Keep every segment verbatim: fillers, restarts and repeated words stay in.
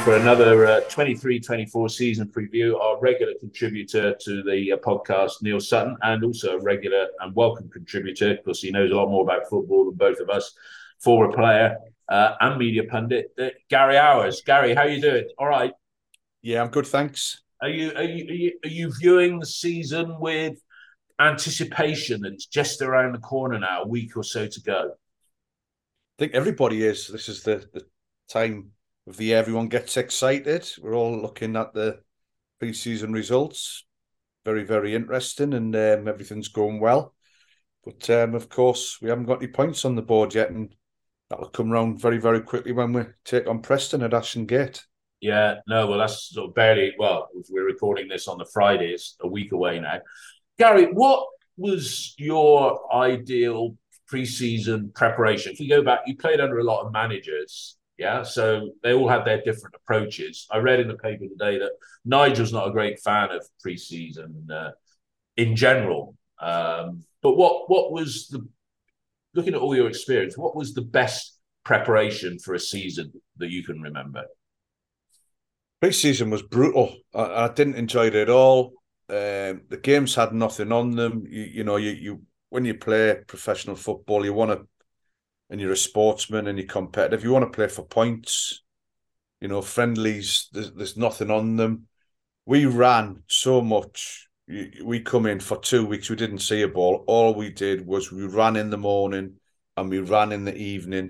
for another uh, twenty-three twenty-four season preview. Our regular contributor to the uh, podcast, Neil Sutton, and also a regular and welcome contributor, because he knows a lot more about football than both of us, former player uh, and media pundit, uh, Gary Hours. Gary, how are you doing? All right. Yeah, I'm good, thanks. Are you, are you, are you, are you viewing the season with anticipation that it's just around the corner now, a week or so to go? I think everybody is. This is the, the time of the year everyone gets excited. We're all looking at the pre-season results. Very, very interesting, and um, everything's going well. But um, of course, we haven't got any points on the board yet, and that'll come round very, very quickly when we take on Preston at Ashton Gate. Yeah, no, well, that's sort of barely, well, if we're recording this on the Friday, it's a week away now. Gary, what was your ideal pre-season preparation? If you go back, you played under a lot of managers, yeah? So they all had their different approaches. I read in the paper today that Nigel's not a great fan of pre-season uh, in general. Um, but what what was the, looking at all your experience, what was the best preparation for a season that you can remember? Pre-season was brutal. I, I didn't enjoy it at all. Um, the games had nothing on them. You, you know, you, you when you play professional football, you want to, and you're a sportsman and you're competitive, you want to play for points. You know, friendlies, there's, there's nothing on them. We ran so much. We come in for two weeks, we didn't see a ball. All we did was we ran in the morning and we ran in the evening.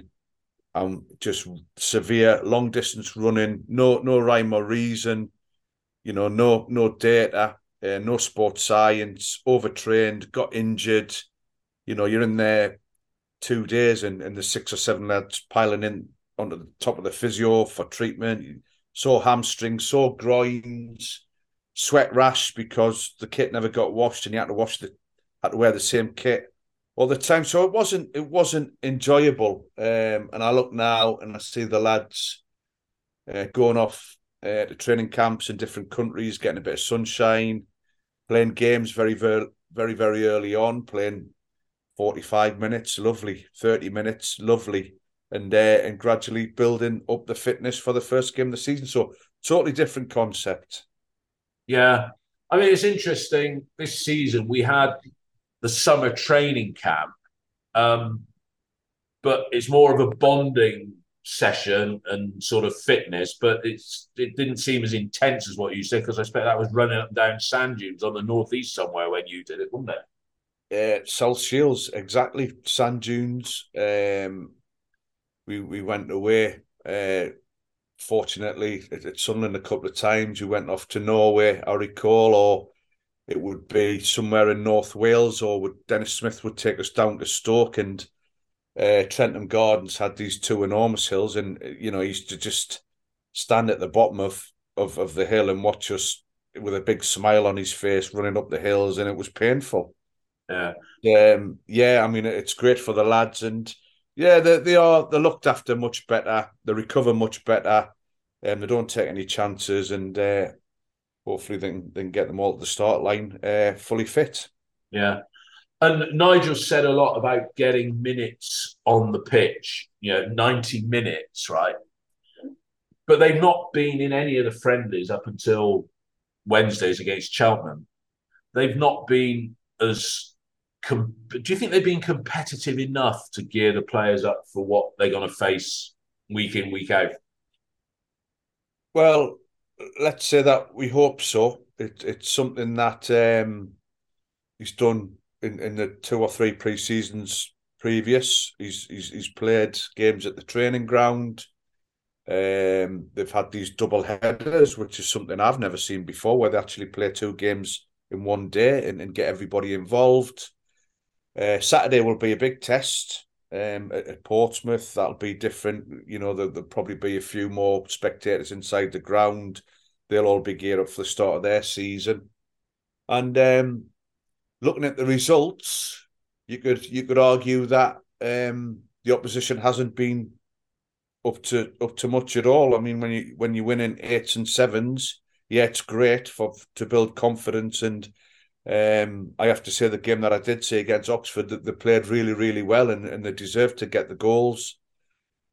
And just severe long distance running, no no rhyme or reason, you know, no no data, uh, no sports science, overtrained, got injured. You know, you're in there two days and, and the six or seven lads piling in onto the top of the physio for treatment. Sore hamstrings, sore groins, sweat rash because the kit never got washed and you had to wash the had to wear the same kit all the time. So it wasn't it wasn't enjoyable. Um, and I look now and I see the lads uh, going off uh, to training camps in different countries, getting a bit of sunshine, playing games very, very, very, very early on, playing forty-five minutes, lovely, thirty minutes, lovely, and uh, and gradually building up the fitness for the first game of the season. So totally different concept. Yeah. I mean, it's interesting. This season, we had the summer training camp, um, but it's more of a bonding session and sort of fitness. But it's it didn't seem as intense as what you said, because I expect that was running up and down sand dunes on the northeast somewhere when you did it, wasn't it? Uh, South Shields, exactly. Sand dunes. Um, we we went away. Uh, fortunately, at Sunderland a couple of times. We went off to Norway, I recall, or it would be somewhere in North Wales, or would Dennis Smith would take us down to Stoke, and uh, Trentham Gardens had these two enormous hills, and you know, he used to just stand at the bottom of, of, of the hill and watch us with a big smile on his face running up the hills, and it was painful. Yeah. Um, yeah, I mean, it's great for the lads, and yeah, they they are they're looked after much better. They recover much better, and they don't take any chances, and uh, hopefully they can, they can get them all at the start line uh, fully fit. Yeah. And Nigel said a lot about getting minutes on the pitch, you know, ninety minutes, right? But they've not been in any of the friendlies up until Wednesdays against Cheltenham. They've not been as. Com- Do you think they've been competitive enough to gear the players up for what they're going to face week in, week out? Well, let's say that we hope so. It, it's something that um, he's done in, in the two or three pre-seasons previous. He's, he's he's played games at the training ground. Um, they've had these double headers, which is something I've never seen before, where they actually play two games in one day and, and get everybody involved. Uh, Saturday will be a big test um, at, at Portsmouth. That'll be different. You know, there, there'll probably be a few more spectators inside the ground. They'll all be geared up for the start of their season. And um, looking at the results, you could you could argue that um, the opposition hasn't been up to up to much at all. I mean, when you when you win in eights and sevens, yeah, it's great for to build confidence. And um, I have to say, the game that I did see against Oxford, that they played really, really well, and, and they deserved to get the goals.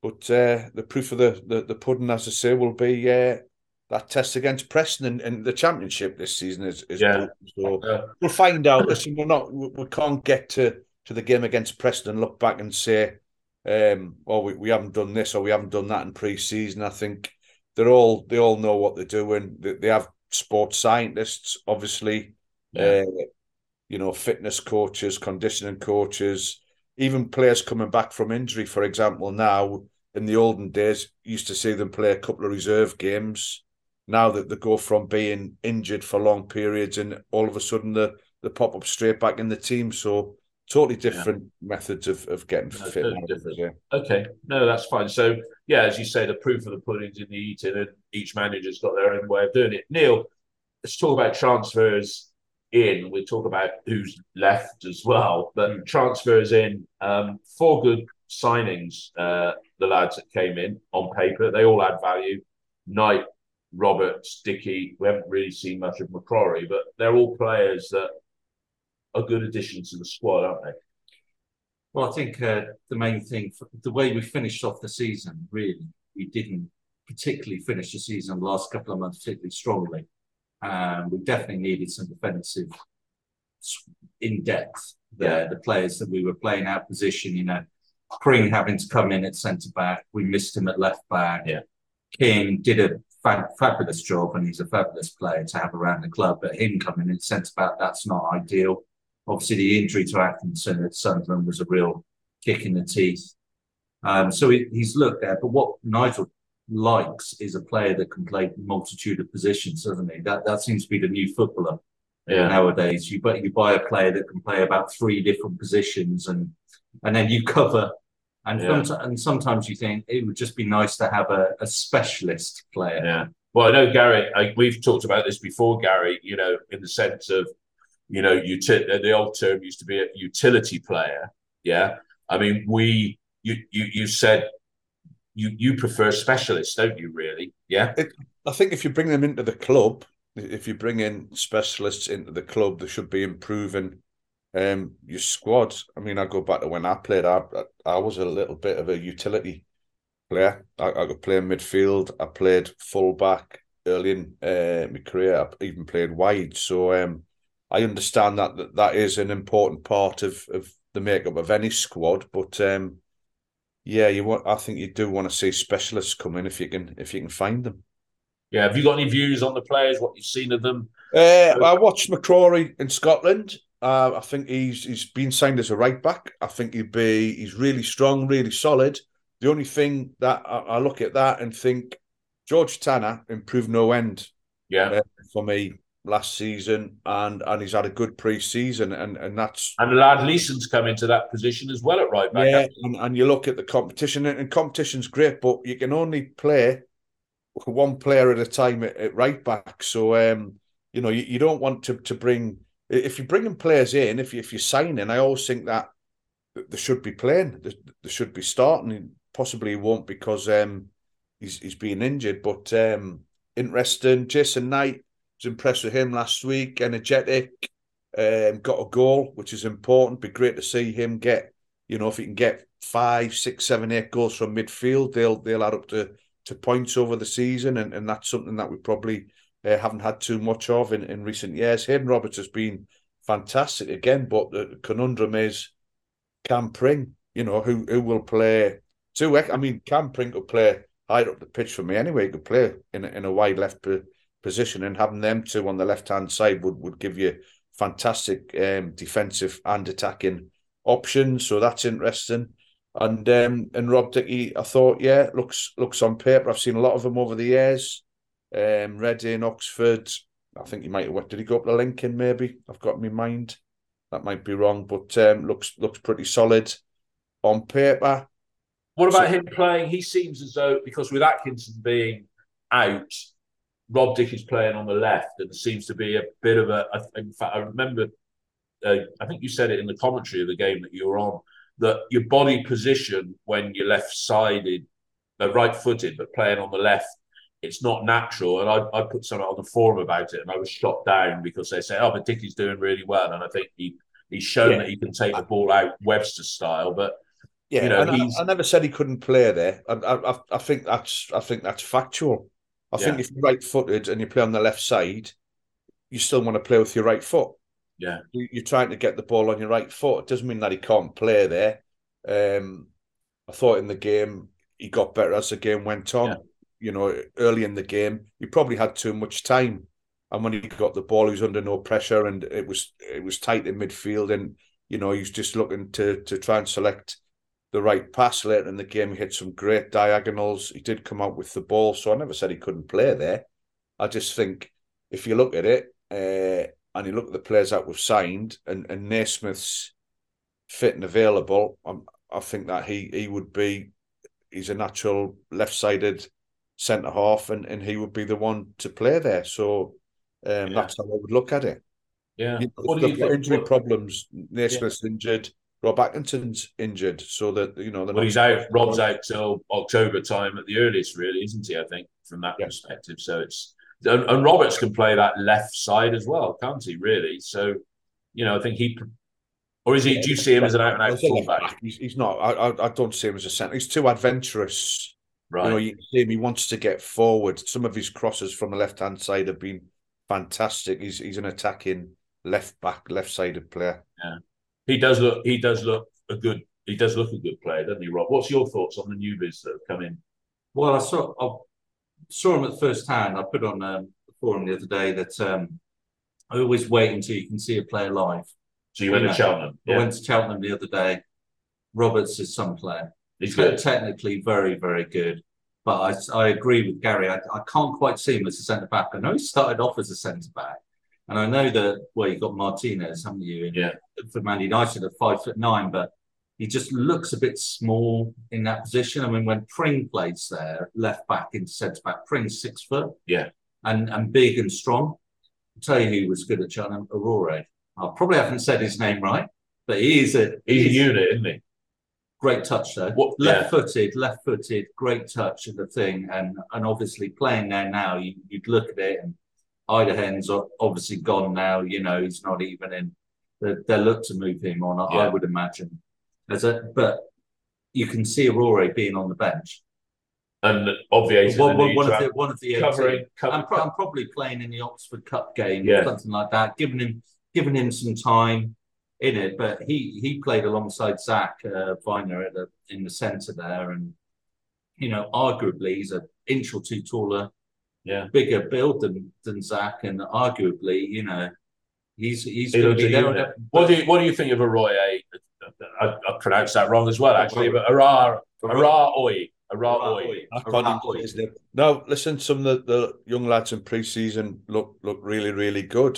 But uh, the proof of the, the the pudding, as I say, will be uh, that test against Preston, and, and the championship this season is is Yeah. brutal. So Uh, we'll find out. Listen, we're not we, we can't get to to the game against Preston and look back and say, um, well, we, we haven't done this or we haven't done that in pre-season. I think they're all they all know what they're doing. They, they have sports scientists, obviously, yeah. uh, you know, fitness coaches, conditioning coaches, even players coming back from injury. For example, now in the olden days, used to see them play a couple of reserve games. Now that they go from being injured for long periods and all of a sudden they, they pop up straight back in the team. So totally different yeah. methods of, of getting no, fit. Totally different. Yeah. Okay, no, that's fine. So, yeah, as you say, the proof of the pudding's in the eating, and each manager's got their own way of doing it. Neil, let's talk about transfers in. We'll talk about who's left as well, but transfers in, um, four good signings, uh, the lads that came in on paper. They all add value. Knight, Roberts, Dickey. We haven't really seen much of McCrory, but they're all players that are good additions to the squad, aren't they? Well, I think uh, the main thing, for the way we finished off the season, really, we didn't particularly finish the season the last couple of months particularly strongly. Um, we definitely needed some defensive in depth there. Yeah. The players that we were playing out position, you know, Pring having to come in at centre back, we missed him at left back. Yeah. King did a fa- fabulous job, and he's a fabulous player to have around the club. But him coming in at centre back, that's not ideal. Obviously, the injury to Atkinson at Sunderland was a real kick in the teeth. Um, so he, he's looked at, but what Nigel likes is a player that can play a multitude of positions, doesn't he? That that seems to be the new footballer yeah. nowadays. You but you buy a player that can play about three different positions, and and then you cover. And yeah. some, and sometimes you think it would just be nice to have a, a specialist player. Yeah. Well, I know Gary. I, we've talked about this before, Gary. You know, in the sense of, you know, uti- the old term used to be a utility player. Yeah. I mean, we. You you you said. You you prefer specialists, don't you? Really? Yeah. It, I think if you bring them into the club, if you bring in specialists into the club, they should be improving um, your squad. I mean, I go back to when I played. I I was a little bit of a utility player. I, I could play midfield. I played fullback early in uh, my career. I even played wide. So um, I understand that, that that is an important part of of the makeup of any squad, but. Um, Yeah, you want. I think you do want to see specialists come in if you can, if you can find them. Yeah, have you got any views on the players? What you've seen of them? Uh, I watched McCrory in Scotland. Uh, I think he's he's been signed as a right back. I think he'd be he's really strong, really solid. The only thing that I, I look at that and think George Tanner improved no end. Yeah, uh, for me last season, and and he's had a good pre-season, and and that's and lad Leeson's come into that position as well at right back. Yeah, and, and you look at the competition, and, and competition's great, but you can only play one player at a time at, at right back. So um, you know, you, you don't want to to bring if you're bringing players in, if you if you're signing, I always think that they should be playing, they, they should be starting. Possibly he won't because um he's he's being injured, but um interesting. Jason Knight. Was impressed with him last week, energetic, um, got a goal, which is important. Be great to see him get, you know, if he can get five, six, seven, eight goals from midfield, they'll they'll add up to, to points over the season, and, and that's something that we probably uh, haven't had too much of in, in recent years. Hayden Roberts has been fantastic again, but the conundrum is Cam Pring, you know, who who will play two. I mean, Cam Pring could play higher up the pitch for me anyway. He could play in a, in a wide left position, and having them two on the left-hand side would, would give you fantastic um, defensive and attacking options. So that's interesting. And um, and Rob Dickey, I thought, yeah, looks looks on paper. I've seen a lot of them over the years. Um, Reading, Oxford. I think he might have. Did he go up to Lincoln? Maybe I've got in my mind. That might be wrong, but um, looks looks pretty solid on paper. What about so, him playing? He seems as though because with Atkinson being out. Rob Dickey's playing on the left, and there seems to be a bit of a. In fact, I remember, uh, I think you said it in the commentary of the game that you were on, that your body position when you're left-sided, uh, right-footed, but playing on the left, it's not natural. And I, I put something on the forum about it, and I was shot down because they say, "Oh, but Dickey's doing really well," and I think he he's shown yeah. that he can take the ball out Webster style, but. Yeah, You know, and I, he's I never said he couldn't play there. I, I, I think that's, I think that's factual. I yeah, think if you're right-footed and you play on the left side, you still want to play with your right foot. yeah, You, you're trying to get the ball on your right foot. It doesn't mean that he can't play there. Um, I thought in the game he got better as the game went on. yeah, You know, early in the game, he probably had too much time, and when he got the ball, he was under no pressure, and it was it was tight in midfield, and you know he was just looking to to try and select the right pass. Later in the game, he hit some great diagonals. He did come out with the ball, so I never said he couldn't play there. I just think if you look at it uh, and you look at the players that we've signed, and, and Naismith's fit and available, I'm, I think that he he would be, he's a natural left-sided centre half, and, and he would be the one to play there. So um, yeah, that's how I would look at it. yeah. You know, What do they've you got think? injury What, problems. yeah. Naismith's injured. Rob Atkinson's injured, so that you know. Well, he's out. Rob's out till October time at the earliest, really, isn't he? I think from that Yeah. perspective. So it's and, and Roberts can play that left side as well, can't he? Really. So you know, I think he. Or is he? Yeah, do you see him as an out and out As a left fullback? back, he's, he's not. I, I I don't see him as a centre. He's too adventurous. Right. You know, you see him. He wants to get forward. Some of his crosses from the left hand side have been fantastic. He's he's an attacking left back, left sided player. Yeah. He does look. He does look a good. He does look a good player, doesn't he, Rob? What's your thoughts on the newbies that have come in? Well, I saw I saw him at first hand. I put on um, the forum the other day that um, I always wait until you can see a player live. So you went You to know, Cheltenham. I Yeah. went to Cheltenham the other day. Roberts is some player. He's Te- good. technically very, very good. But I, I agree with Gary. I, I can't quite see him as a centre back. I know he started off as a centre back, and I know that well, you got Martinez, haven't you? In, Yeah. For Man United at five foot nine, but he just looks a bit small in that position. I mean, when Pring plays there, left back into centre back, Pring's six foot, Yeah. and and big and strong. I'll tell you who was good at Cheltenham, Aurora. I probably haven't said his name right, but he is a He's a he's unit, isn't he? great touch though. What- yeah. Left-footed, left-footed, great touch of the thing, and and obviously playing there now, you, you'd look at it, and Idahen's o- obviously gone now. You know, he's not even in. They, they look to move him on, I, Yeah. I would imagine. As a, but you can see Aurora being on the bench. And obviating One, the one, need one to of the have one of the covering. eighteen. cover- I'm, pro- I'm probably playing in the Oxford Cup game Yeah. or something like that, giving him giving him some time in it. But he he played alongside Zach uh, Viner at the, in the centre there, and you know, arguably he's an inch or two taller, Yeah. bigger build than than Zach, and arguably, you know, he's he's He going to looks be a there. unit. What do you What do you think of Arroyo? I, I pronounced that wrong as well, actually. But Arar Araoi Araoi. I can't even say his name. No, listen, some of the, the young lads in pre-season look look really, really good.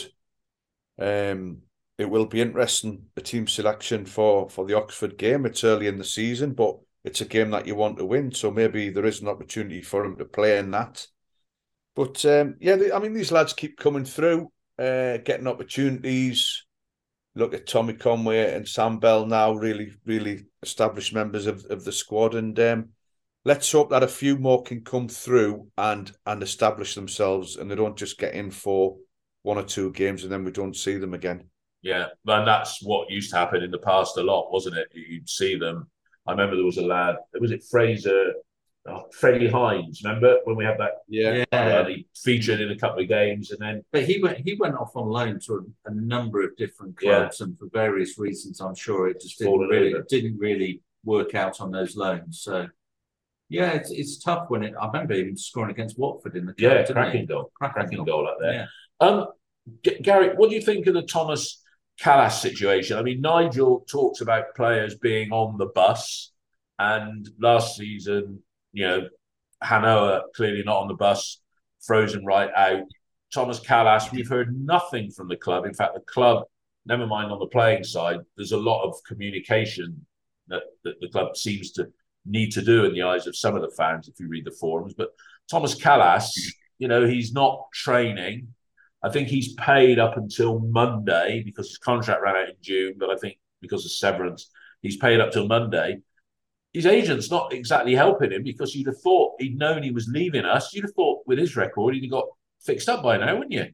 Um, it will be interesting, the team selection for, for the Oxford game. It's early in the season, but it's a game that you want to win. So maybe there is an opportunity for him to play in that. But um, yeah, they, I mean, these lads keep coming through, uh, getting opportunities. Look at Tommy Conway and Sam Bell now, really, really established members of, of the squad. And um, let's hope that a few more can come through and and establish themselves, and they don't just get in for one or two games and then we don't see them again. Yeah, and that's what used to happen in the past a lot, wasn't it? You'd see them. I remember there was a lad. Was it Fraser? Oh, Freddie Hines. Remember when we had that? Yeah. Uh, he featured in a couple of games, and then But he went he went off on loan to a, a number of different clubs, and for various reasons, I'm sure it just didn't Fallen really over. it didn't really work out on those loans. So yeah, it's it's tough when it. I remember him scoring against Watford in the cup, yeah, didn't cracking he? goal, Cracking cracking goal. goal up there. Yeah. Um, G- Gary, what do you think of the Thomas Callas situation? I mean, Nigel talks about players being on the bus, and last season, you know, Hanoa clearly not on the bus, frozen right out. Thomas Callas, we've heard nothing from the club. In fact, the club, never mind on the playing side, there's a lot of communication that, that the club seems to need to do in the eyes of some of the fans, if you read the forums. But Thomas Callas, you know, he's not training. I think he's paid up until Monday because his contract ran out in June, but I think because of severance, he's paid up till Monday. His agent's not exactly helping him because you'd have thought he'd known he was leaving us. You'd have thought with his record, he'd have got fixed up by now, wouldn't you?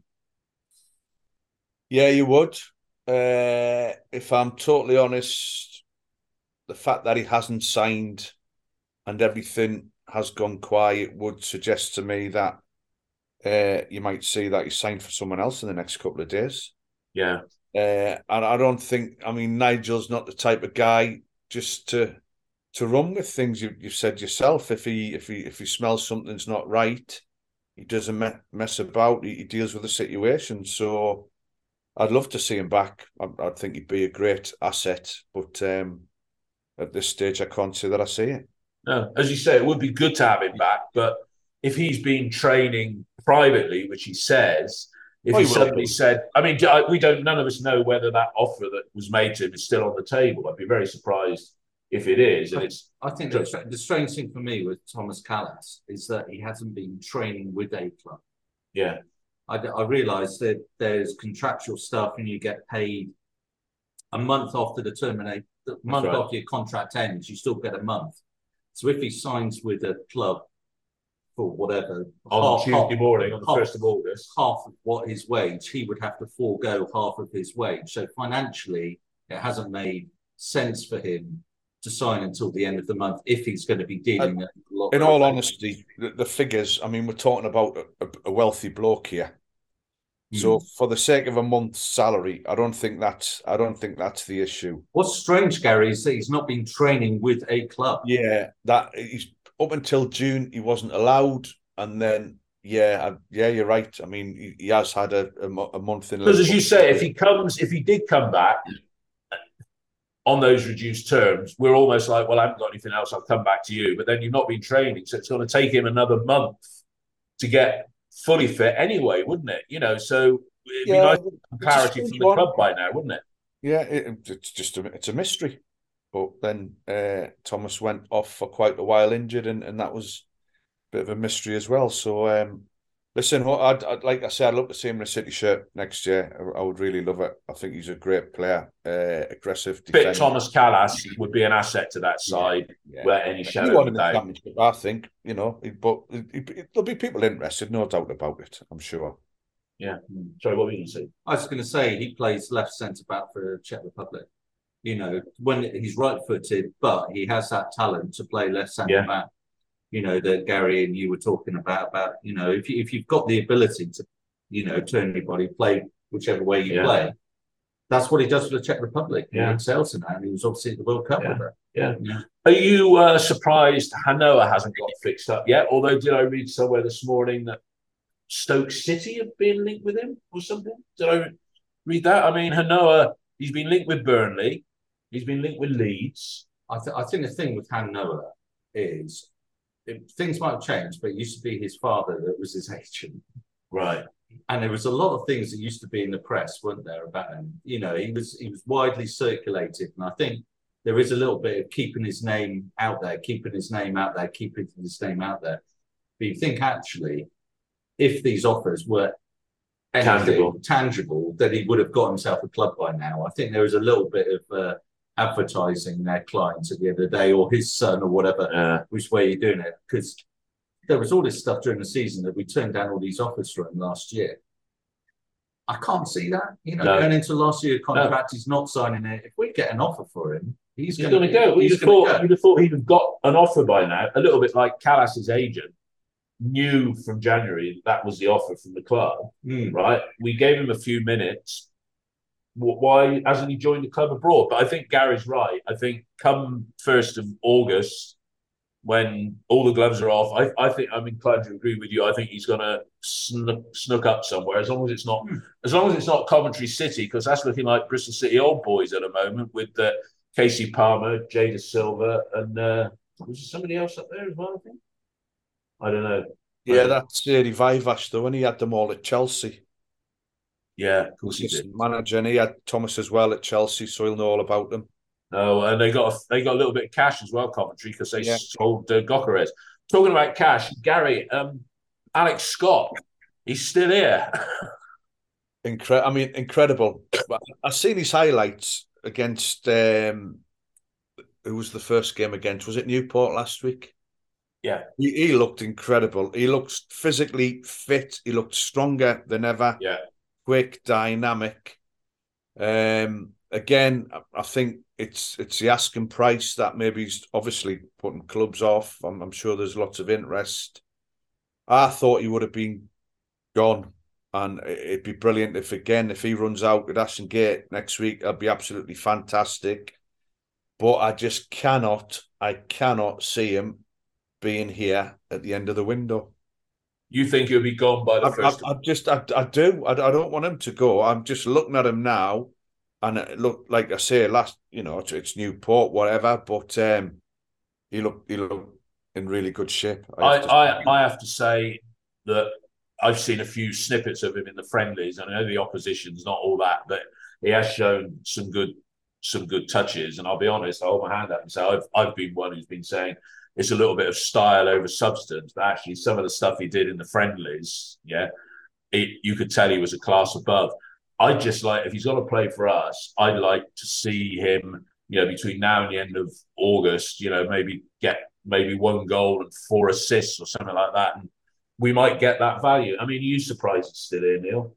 Yeah, you would. Uh, if I'm totally honest, the fact that he hasn't signed and everything has gone quiet would suggest to me that uh, you might see that he's signed for someone else in the next couple of days. Yeah. Uh, and I don't think, I mean, Nigel's not the type of guy just to to run with things. You, you've said yourself, if he if he if he smells something's not right, he doesn't me mess about. He, he deals with the situation. So I'd love to see him back. I, I think he'd be a great asset. But um, at this stage, I can't say that I see it. No, as you say, it would be good to have him back. But if he's been training privately, which he says, if Oh, he he will suddenly be. said, I mean, we don't, none of us know whether that offer that was made to him is still on the table. I'd be very surprised if it is. And it's, I think the, the strange thing for me with Thomas Callas is that he hasn't been training with a club. yeah, I, I realise that there's contractual stuff and you get paid a month after the terminate, the month right. after your contract ends, you still get a month. So if he signs with a club for whatever on half, Tuesday half, morning on the half, first of August, half of what his wage, he would have to forego half of his wage. So financially, it hasn't made sense for him to sign until the end of the month if he's going to be dealing. Uh, a lot in of all those. honesty, the, the figures, I mean, we're talking about a, a wealthy bloke here. So for the sake of a month's salary, I don't think that's I don't think that's the issue. What's strange, Gary, is that he's not been training with a club. Yeah, that he's up until June he wasn't allowed, and then yeah, I, yeah, you're right. I mean, he, he has had a, a, a month in. because as you say, if he comes, if he did come back on those reduced terms, we're almost like, well, I haven't got anything else. I'll come back to you. But then you've not been training, so it's going to take him another month to get fully fit anyway, wouldn't it? You know, so it'd be yeah, nice to have clarity from the one. club by now, wouldn't it? Yeah, it, it's just a, it's a mystery. But then uh, Thomas went off for quite a while injured, and, and that was a bit of a mystery as well. So um, listen, I'd, I'd like I said, I'd love to see him in a City shirt next year. I, I would really love it. I think he's a great player, uh, aggressive defender. Fit Thomas Callas would be an asset to that side, yeah, yeah. where any He shadow won of in the doubt. championship, I think. You know, but there'll be people interested, no doubt about it. I'm sure. Yeah. Sorry, what were you going to say? I was going to say he plays left centre back for Czech Republic. You know, when he's right-footed, but he has that talent to play left centre Yeah. back. You know, that Gary and you were talking about. About you know, if you, if you've got the ability to, you know, turn your body, play whichever way you Yeah. play, that's what he does for the Czech Republic. Yeah. He excels in that, and he was obviously at the World Cup Yeah. with it. Yeah. Yeah. Are you uh, surprised Hanoa hasn't got fixed up yet? Although, did I read somewhere this morning that Stoke City have been linked with him or something? Did I read that? I mean, Hanoa, he's been linked with Burnley. He's been linked with Leeds. I, th- I think the thing with Han Noah is it, things might have changed, but it used to be his father that was his agent. Right. And there was a lot of things that used to be in the press, weren't there, about him? You know, he was he was widely circulated, and I think there is a little bit of keeping his name out there, keeping his name out there, keeping his name out there. But you think actually, if these offers were anything Tangible. tangible, that he would have got himself a club by now. I think there is a little bit of uh, advertising their clients at the end of the day, or his son, or whatever, Yeah. which way you're doing it. Because there was all this stuff during the season that we turned down all these offers for him last year. I can't see that. You know, No. going into last year's contract, he's not signing it. If we get an offer for him, he's, He's going going to go. You'd He's have, going thought, to you'd have thought he'd have got an offer by now, a little bit like Callas's agent knew from January that was the offer from the club, go. Mm. right? We gave him a few minutes. Why hasn't he joined the club abroad? But I think Gary's right. I think come first of August, when all the gloves are off, I, I think I'm inclined to agree with you. I think he's going to snook, snook up somewhere, as long as it's not, Mm. as long as it's not Coventry City, because that's looking like Bristol City old boys at the moment with uh, Casey Palmer, Jada Silva, and uh, was there somebody else up there as well? I think. I don't know. Yeah, that's Eddie Vivash though, and he had them all at Chelsea. Yeah, of course he He's did. manager, and he had Thomas as well at Chelsea, so he'll know all about them. Oh, and they got a, they got a little bit of cash as well, Coventry, because they Yeah. sold uh, Gokares. Talking about cash, Gary, um, Alex Scott, he's still here. Incre- I mean, incredible. I've seen his highlights against um, who was the first game against? Was it Newport last week? Yeah. He, he looked incredible. He looks physically fit. He looked stronger than ever. Yeah. Quick, dynamic. Um, again, I think it's it's the asking price that maybe he's obviously putting clubs off. I'm, I'm sure there's lots of interest. I thought he would have been gone, and it'd be brilliant if, again, if he runs out at Ashton Gate next week, it'll be absolutely fantastic. But I just cannot, I cannot see him being here at the end of the window. You think he'll be gone by the I, first? I, I just, I, I do. I, I don't want him to go. I'm just looking at him now, and it look like I say, last, you know, it's, it's Newport, whatever. But um, he looked, he looked in really good shape. I, I, I, I have to say that I've seen a few snippets of him in the friendlies. I know the opposition's not all that, but he has shown some good, some good touches. And I'll be honest, I hold my hand up and say I've, I've been one who's been saying it's a little bit of style over substance, but actually some of the stuff he did in the friendlies, yeah, it, you could tell he was a class above. I'd just like, if he's going to play for us, I'd like to see him, you know, between now and the end of August, you know, maybe get maybe one goal and four assists or something like that. And we might get that value. I mean, are you surprised it's still here, Neil?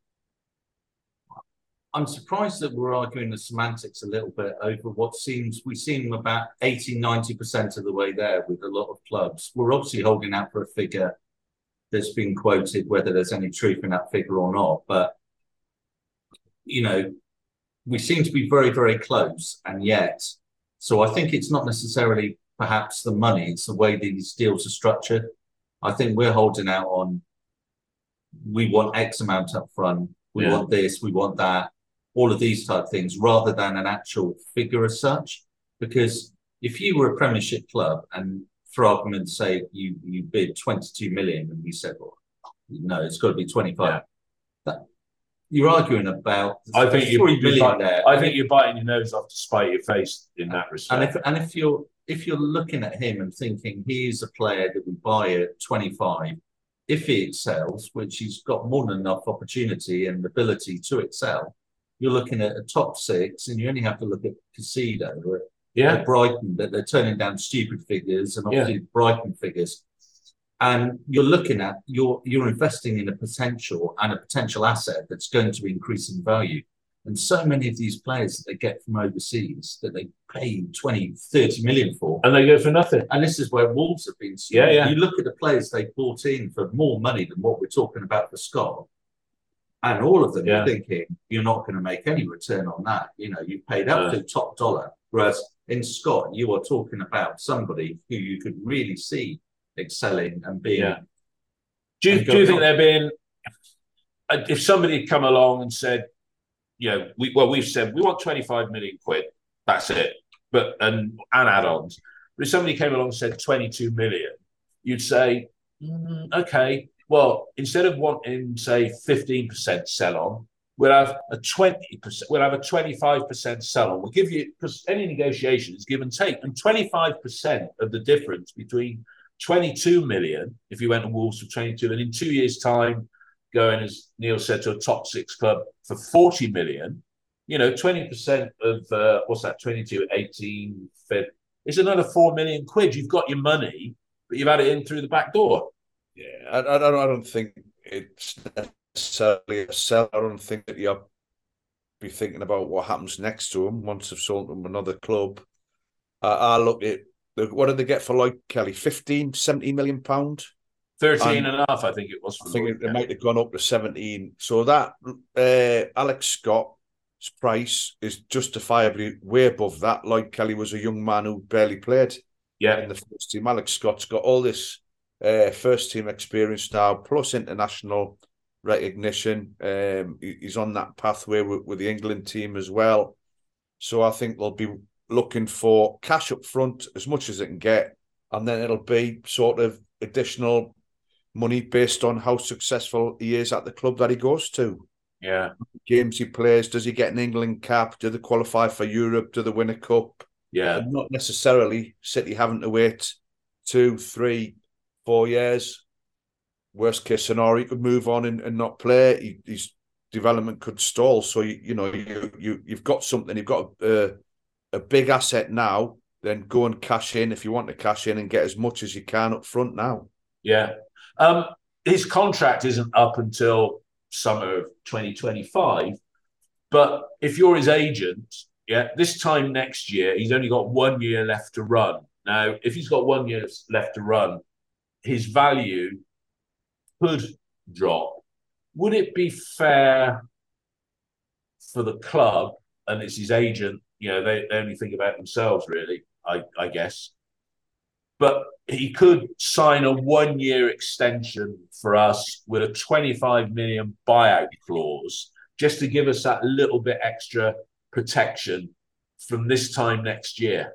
I'm surprised that we're arguing the semantics a little bit over what seems, we seem about eighty, ninety percent of the way there with a lot of clubs. We're obviously holding out for a figure that's been quoted, whether there's any truth in that figure or not. But, you know, we seem to be very, very close. And yet, so I think it's not necessarily perhaps the money, it's the way these deals are structured. I think we're holding out on, we want X amount up front, we yeah. want this, we want that. All of these type of things, rather than an actual figure as such. Because if you were a Premiership club and, for argument's sake, you you bid twenty-two million and you said, well, no, it's got to be twenty-five. Yeah. That, you're arguing about I think you, three million bite, there. I think you're biting your nose off to spite your face in that respect. And if and if you're if you're looking at him and thinking he's a player that we buy at twenty-five, if he excels, which he's got more than enough opportunity and ability to excel, you're looking at a top six, and you only have to look at Casido or yeah. at Brighton, that they're turning down stupid figures and obviously yeah. Brighton figures. And you're looking at, you're you're investing in a potential and a potential asset that's going to increase in value. And so many of these players that they get from overseas that they pay twenty, thirty million for. And they go for nothing. And this is where Wolves have been seen. Yeah, yeah. You look at the players they bought in for more money than what we're talking about for Scott. And all of them, yeah. you're thinking, you're not going to make any return on that. You know, you paid up yeah. to top dollar. Whereas in Scott, you are talking about somebody who you could really see excelling and being. Yeah. Do you, do you think they're being, if somebody had come along and said, you know, we, well, we've said we want twenty-five million quid, that's it, but and, and add-ons. But if somebody came along and said twenty-two million, you'd say, mm, okay, well, instead of wanting, say, fifteen percent sell-on, we'll have a twenty percent, we'll have a twenty-five percent sell-on. We'll give you, because any negotiation is give and take, and twenty-five percent of the difference between twenty-two million, if you went to Wolves for twenty-two, and in two years' time, going, as Neil said, to a top six club for forty million, you know, twenty percent of, uh, what's that, twenty-two, eighteen, it's another four million quid. You've got your money, but you've had it in through the back door. Yeah, I, I, don't, I don't think it's necessarily a sell. I don't think that you'll be thinking about what happens next to him once they've sold him another club. Uh, I look at, what did they get for Lloyd Kelly? fifteen, seventeen million pounds? thirteen and, and a half, I think it was. I think it, it might have gone up to seventeen. So that uh, Alex Scott's price is justifiably way above that. Lloyd Kelly was a young man who barely played yeah. in the first team. Alex Scott's got all this uh, first team experience now, plus international recognition. Um, he's on that pathway with, with the England team as well. So I think they'll be looking for cash up front as much as they can get, and then it'll be sort of additional money based on how successful he is at the club that he goes to. Yeah. Games he plays, does he get an England cap? Do they qualify for Europe? Do they win a cup? Yeah. And not necessarily City having to wait two, three, four years. Worst case scenario, he could move on and, and not play. He, his development could stall. So, you, you know, you, you, you've got something, you've got a, a big asset now, then go and cash in if you want to cash in and get as much as you can up front now. Yeah. Um, his contract isn't up until summer of twenty twenty-five, but if you're his agent, Yeah, this time next year, he's only got one year left to run. Now, if he's got one year left to run, his value could drop. Would it be fair for the club, and it's his agent, you know, they, they only think about themselves, really, I, I guess. But he could sign a one-year extension for us with a twenty-five million buyout clause, just to give us that little bit extra protection from this time next year.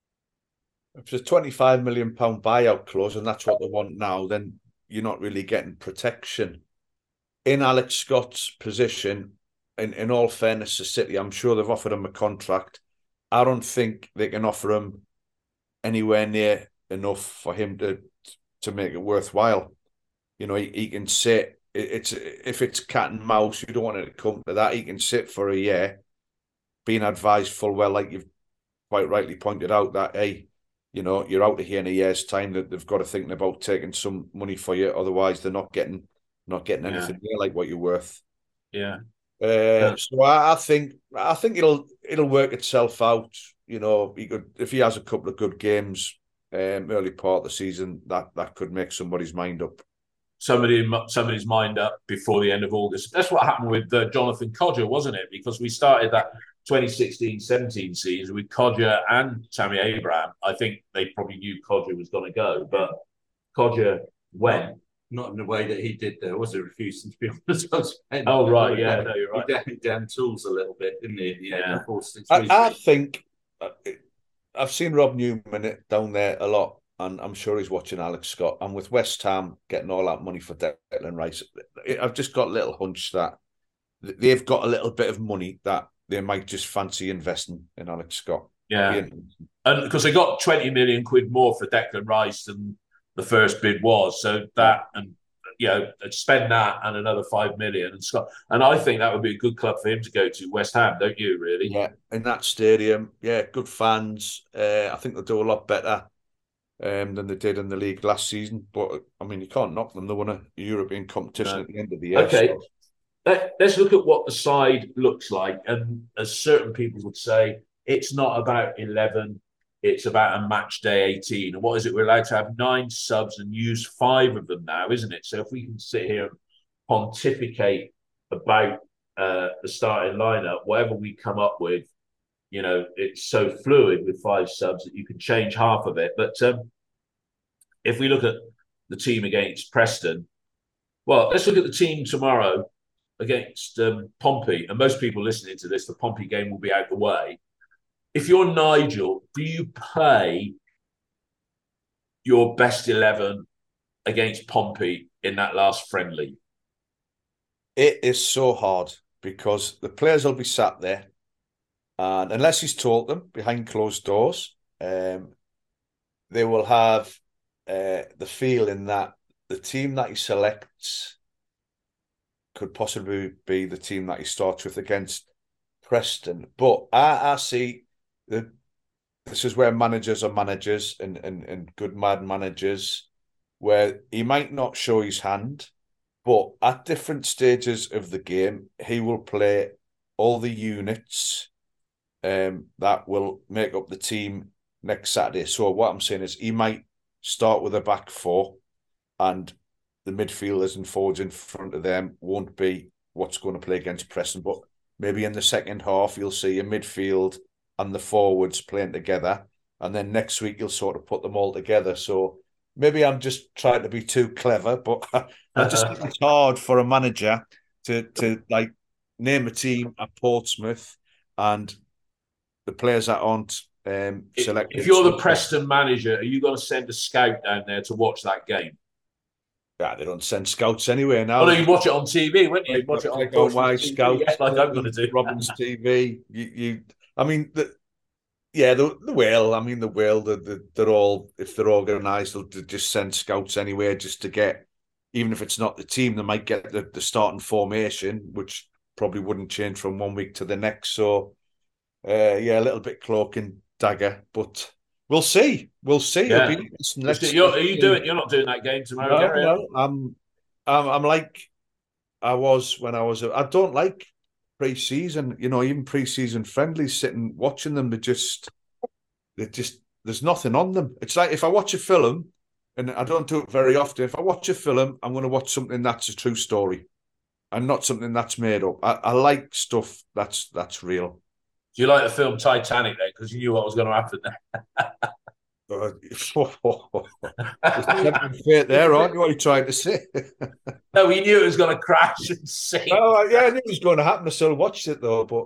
If it's a twenty-five million pound buyout clause and that's what they want now, then you're not really getting protection. In Alex Scott's position, in, in all fairness to City, I'm sure they've offered him a contract. I don't think they can offer him anywhere near enough for him to to make it worthwhile. You know, he, he can sit. It's if it's cat and mouse, you don't want it to come to that. He can sit for a year, being advised full well, like you've quite rightly pointed out, that hey, you know, you're out of here in a year's time. That they've got to think about taking some money for you, otherwise they're not getting not getting anything Yeah. near like what you're worth. Yeah. Uh, yeah. So I, I think I think it'll it'll work itself out. You know, he could if he has a couple of good games um, early part of the season, that that could make somebody's mind up. Somebody somebody's mind up before the end of August. That's what happened with uh, Jonathan Codger, wasn't it? Because we started that twenty sixteen seventeen season with Codger and Tammy Abraham. I think they probably knew Codger was going to go, but Codger went. Not in the way that he did there, was it? Refusing to be on the suspend. Oh, right, yeah, no, you're right. He down, down tools a little bit, didn't he? Yeah. I, I think I've seen Rob Newman down there a lot, and I'm sure he's watching Alex Scott. And with West Ham getting all that money for Declan Rice, I've just got a little hunch that they've got a little bit of money that they might just fancy investing in Alex Scott. Yeah, and because they got twenty million quid more for Declan Rice than the first bid was, so that and you know spend that and another five million and Scott, and I think that would be a good club for him to go to, West Ham, don't you? Really? Yeah, in that stadium, yeah, good fans. Uh, I think they'll do a lot better um, than they did in the league last season. But I mean, you can't knock them. They won a European competition no. at the end of the year. Okay, so. Let, let's look at what the side looks like, and as certain people would say, it's not about eleven. It's about a match day eighteen. And what is it? We're allowed to have nine subs and use five of them now, isn't it? So if we can sit here and pontificate about uh, the starting lineup, whatever we come up with, you know, it's so fluid with five subs that you can change half of it. But um, if we look at the team against Preston, well, let's look at the team tomorrow against um, Pompey. And most people listening to this, the Pompey game will be out the way. If you're Nigel, do you play your best eleven against Pompey in that last friendly? It is so hard because the players will be sat there, and unless he's told them behind closed doors, um, they will have uh, the feeling that the team that he selects could possibly be the team that he starts with against Preston. But I, I see... The, this is where managers are managers and, and, and good mad managers, where he might not show his hand, but at different stages of the game, he will play all the units um, that will make up the team next Saturday. So what I'm saying is he might start with a back four and the midfielders and forwards in front of them won't be what's going to play against Preston. But maybe in the second half, you'll see a midfield and the forwards playing together, and then next week you'll sort of put them all together. So maybe I'm just trying to be too clever, but I just think it's hard for a manager to to like name a team at Portsmouth and the players that aren't um, selected. If you're the Preston manager, are you going to send a scout down there to watch that game? Yeah, they don't send scouts anywhere now. Oh, no, you watch it on T V, wouldn't you? You'd watch it on, on my scouts, yeah, like I'm going to do. Robin's T V. You, you. I mean, the, yeah, the the will. I mean, the will. The, the, they're all, if they're organised, they'll just send scouts anywhere just to get, even if it's not the team, they might get the, the starting formation, which probably wouldn't change from one week to the next. So, uh, yeah, a little bit cloak and dagger, but we'll see. We'll see. Yeah. Be, listen, you're, are you doing? You're not doing that game tomorrow, no, no, I'm, I'm, I'm like I was when I was. I don't like pre-season, you know, even pre-season friendlies, sitting watching them, they just, they just, there's nothing on them. It's like if I watch a film, and I don't do it very often, if I watch a film, I'm going to watch something that's a true story and not something that's made up. I, I like stuff that's that's real. Do you like the film Titanic then? Because you knew what was going to happen there. There's fate there, aren't you? What are you trying to say? No, we knew it was going to crash and sink. Oh, yeah, I knew it was going to happen. I still watched it though, but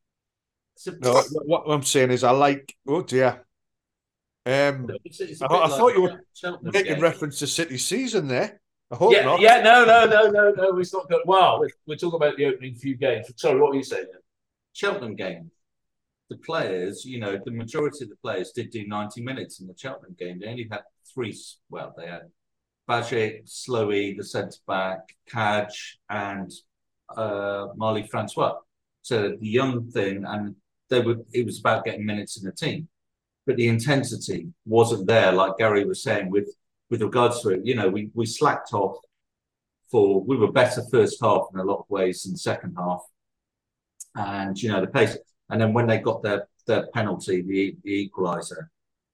no, what I'm saying is I like. Oh dear. Um, It's, it's I, a bit I like thought you were Cheltenham making game. reference to City season there. I hope Yeah, not. yeah, no, no, no, no, no. We're not going. Well, we're, we're talking about the opening few games. Sorry, what were you saying? Cheltenham game. The players, you know, the majority of the players did do ninety minutes in the Cheltenham game. They only had three. Well, they had Bajic, Slowey, the centre back, Kaj, and uh, Marley Francois. So the young thing, and they were. It was about getting minutes in the team, but the intensity wasn't there. Like Gary was saying, with with regards to it, you know, we we slacked off. For we were better first half in a lot of ways than second half, and you know the pace. And then when they got their their penalty, the the equaliser,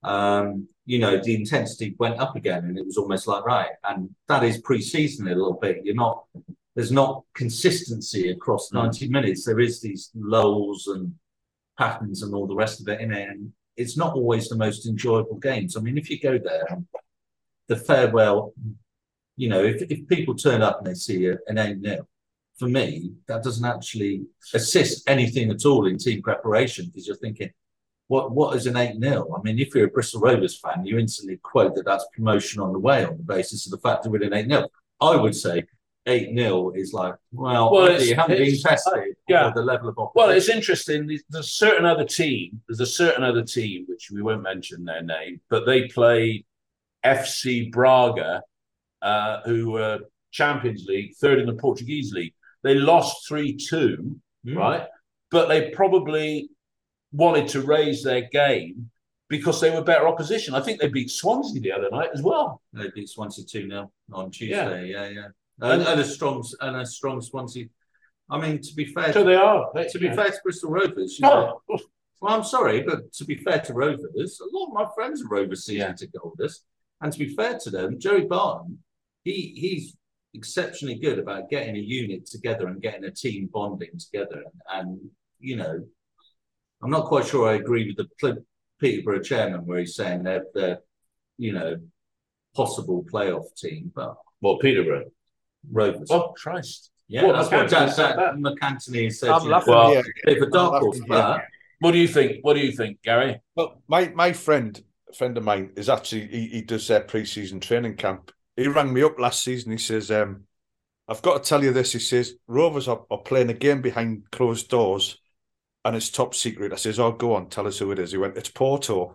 um, you know, the intensity went up again, and it was almost like right. And that is pre-season a little bit. You're not there's not consistency across ninety minutes. There is these lulls and patterns and all the rest of it in it, and it's not always the most enjoyable games. I mean, if you go there, the farewell, you know, if if people turn up and they see a, an eight nil. For me, that doesn't actually assist anything at all in team preparation because you're thinking, what what is an eight nil? I mean, if you're a Bristol Rovers fan, you instantly quote that that's promotion on the way on the basis of the fact that we're an eight nil. I would say eight nil is like, well, Well, okay, you haven't been tested uh, yeah. for the level of opposition. Well, it's interesting. There's a certain other team. There's a certain other team which we won't mention their name, but they played F C Braga, uh, who were Champions League, third in the Portuguese league. They lost three two, mm. right? But they probably wanted to raise their game because they were better opposition. I think they beat Swansea the other night as well. They beat Swansea two nil on Tuesday, yeah, yeah. yeah. And, and a strong and a strong Swansea. I mean, to be fair, so they are. They, to be yeah. fair to Bristol Rovers, you know, oh. well, I'm sorry, but to be fair to Rovers, a lot of my friends are Rovers season yeah. ticket holders, and to be fair to them, Joey Barton, he he's exceptionally good about getting a unit together and getting a team bonding together. And, and you know, I'm not quite sure I agree with the Peterborough chairman where he's saying they're, they're you know, possible playoff team. But well, Peterborough Rovers. Oh Christ! Yeah, well, that's what Dan, Dan McAntony said. I'm laughing. Well, yeah. Bit of a dark horse. But what do you think? What do you think, Gary? Well, my my friend, a friend of mine, is actually he, he does their pre-season training camp. He rang me up last season. He says, um, I've got to tell you this. He says, Rovers are, are playing a game behind closed doors and it's top secret. I says, oh, go on, tell us who it is. He went, it's Porto.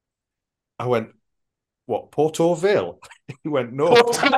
I went, what, Porto Vale? He went, no.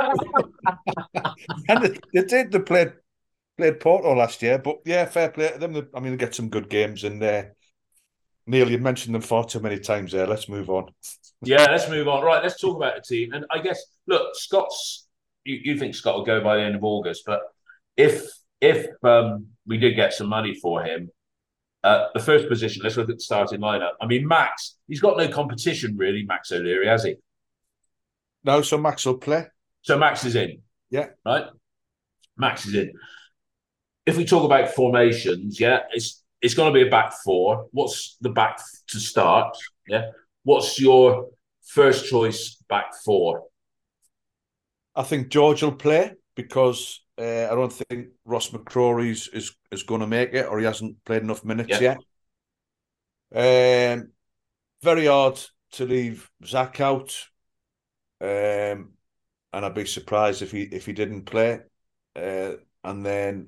And they, they did. They played, played Porto last year. But yeah, fair play to them. I mean, they get some good games. And uh, Neil, you mentioned them far too many times there. Let's move on. Yeah, let's move on. Right, let's talk about the team. And I guess, look, Scott's, you, you think Scott will go by the end of August, but if if um, we did get some money for him, uh, the first position, let's look at the starting lineup. I mean, Max, he's got no competition really, Max O'Leary, has he? No, so Max will play. So Max is in. Yeah. Right? Max is in. If we talk about formations, yeah, it's it's going to be a back four. What's the back to start? Yeah. What's your first choice back four? I think George will play because uh, I don't think Ross McCrory is, is, is going to make it or he hasn't played enough minutes yeah. yet. Um, very hard to leave Zach out. Um, and I'd be surprised if he if he didn't play. Uh, and then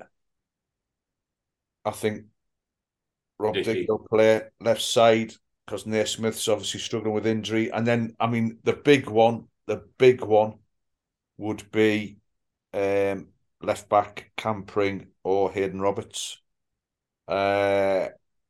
I think Rob Dick will play left side because Naismith's obviously struggling with injury. And then, I mean, the big one, the big one would be um, left back Cam Pring or Hayden Roberts. Uh,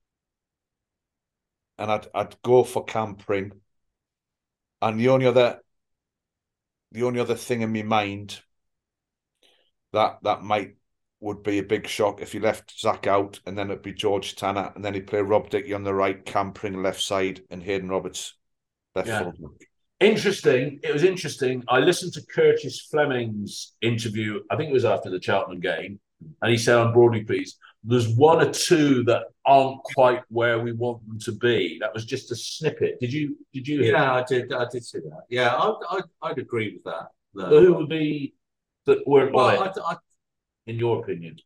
and I'd I'd go for Cam Pring. And the only other the only other thing in my mind that that might would be a big shock if he left Zach out, and then it'd be George Tanner, and then he'd play Rob Dickie on the right, Cam Pring left side, and Hayden Roberts left Yeah. full. Interesting. It was interesting. I listened to Curtis Fleming's interview. I think it was after the Cheltenham game, and he said on Broadly Please, there's one or two that aren't quite where we want them to be. That was just a snippet. Did you? Did you? Hear Yeah, I did. I did see that. Yeah, I, I, I'd agree with that. that? Who would be that weren't Well, on it, I, I, in your opinion?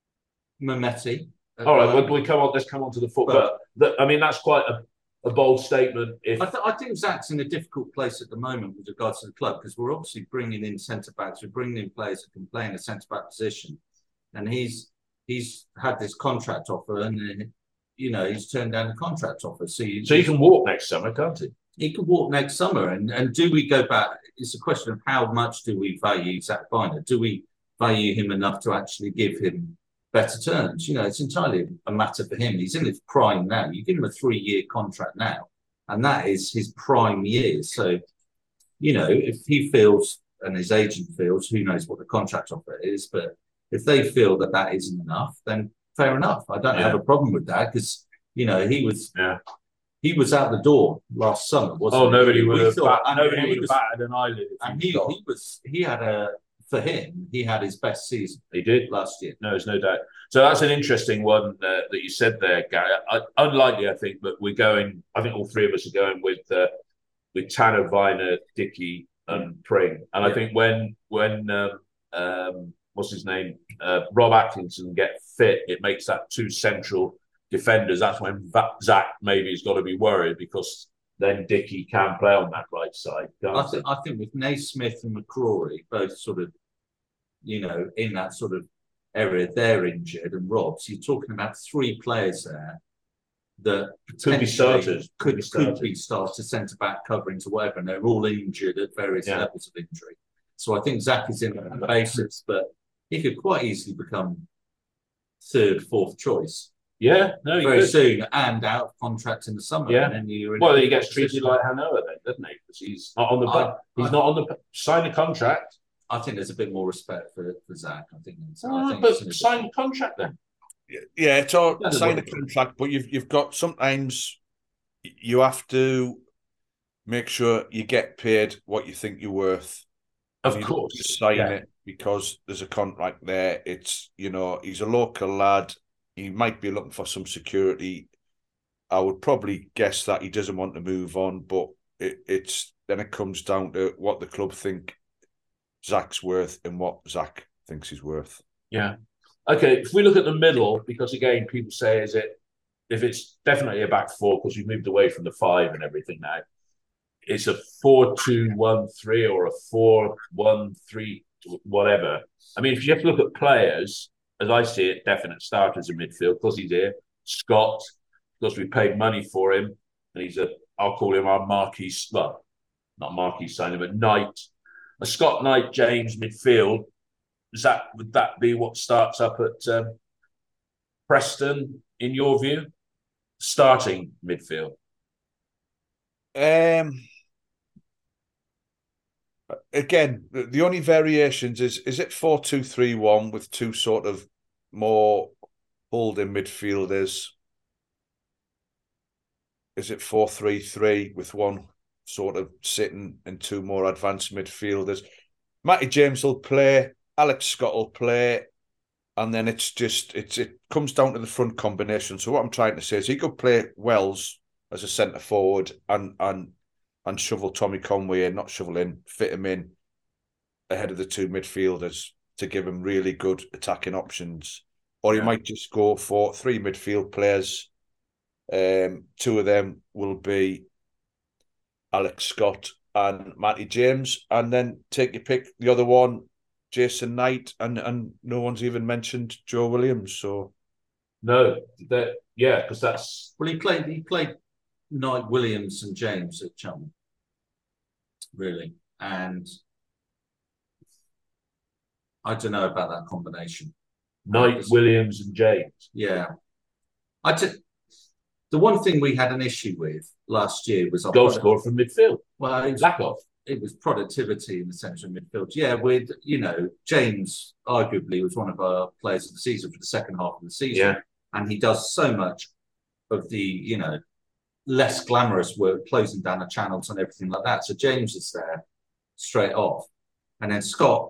Mehmeti. All right. Well, we come on. Let's come on to the football. But, I mean, that's quite a, a bold statement. If I, th- I think Zach's in a difficult place at the moment with regards to the club, because we're obviously bringing in centre backs. We're bringing in players that can play in a centre back position, and he's he's had this contract offer, and you know he's turned down the contract offer. So you, so you can walk next summer, can't he? He could walk next summer, and and do we go back? It's a question of how much do we value Zach Byner? Do we value him enough to actually give him better terms? You know, it's entirely a matter for him. He's in his prime now. You give him a three-year contract now, and that is his prime years. So, you know, if he feels and his agent feels, who knows what the contract offer is, but if they feel that that isn't enough, then fair enough. I don't yeah. have a problem with that, because, you know, he was yeah. he was out the door last summer, wasn't oh, he? nobody would have thought, bat- nobody would have batted an eyelid. And he, he was he had a for him, he had his best season. He did last year. No, there's no doubt. So that's an interesting one uh, that you said there, Gary. I, unlikely, I think, but we're going. I think all three of us are going with uh, with Tanner, Vyner, Dickie, and Pring. And yeah. I think when when um, um, what's his name, uh, Rob Atkinson get fit, it makes that two central defenders. That's when Zach maybe has got to be worried, because then Dickie can play on that right side. I think, I think with Naismith and McCrory both sort of, you know, in that sort of area, they're injured, and Rob, so you're talking about three players there that could be starters, could, could, could be starters, centre back coverings or whatever, and they're all injured at various yeah. levels of injury. So I think Zach is in on the basis, but he could quite easily become third, fourth choice. Yeah, no, very could. soon, and out of contract in the summer. Yeah, and then you're in well, then he gets treated like Hanover, then, doesn't he? Because he's not on the. I, he's I, not on the sign a contract. I think there's a bit more respect for, for Zach. I think. Oh, I think but sign a contract then. Yeah, it's all sign a contract, but you've you've got sometimes you have to make sure you get paid what you think you're worth. Of you course, just sign yeah. it because there's a contract there. It's, you know, he's a local lad. He might be looking for some security. I would probably guess that he doesn't want to move on, but it, it's then it comes down to what the club think Zach's worth and what Zach thinks he's worth. Yeah. Okay, if we look at the middle, because again, people say, is it, if it's definitely a back four, because we've moved away from the five and everything now, it's a four two one three or a four one three, whatever. I mean, if you have to look at players, as I see it, definite starters in midfield, because he's here. Scott, because we paid money for him, and he's a, I'll call him our marquee, well, not marquee signing, but Knight. A Scott Knight, James midfield. Is that, would that be what starts up at um, Preston, in your view? Starting midfield. Um. Again, the only variations is is it four two three one with two sort of more holding midfielders? Is it four three three with one sort of sitting and two more advanced midfielders? Matty James will play, Alex Scott will play, and then it's just it's it comes down to the front combination. So what I'm trying to say is he could play Wells as a centre forward and and and shovel Tommy Conway in, not shovel in, fit him in ahead of the two midfielders to give him really good attacking options. Or he yeah. might just go for three midfield players. Um, two of them will be Alex Scott and Matty James, and then take your pick. The other one, Jason Knight, and and no one's even mentioned Joe Williams. So no, that yeah, because that's well, he played. He played Knight, Williams, and James at Cheltenham, really, and I don't know about that combination. Knight, Williams, and James. Yeah, I t- the one thing we had an issue with last year was our goal scorer from midfield. Well, Zakov. it was productivity in the central midfield. Yeah, with, you know, James arguably was one of our players of the season for the second half of the season. Yeah. And he does so much of the, you know, less glamorous work, closing down the channels and everything like that. So James is there straight off. And then Scott,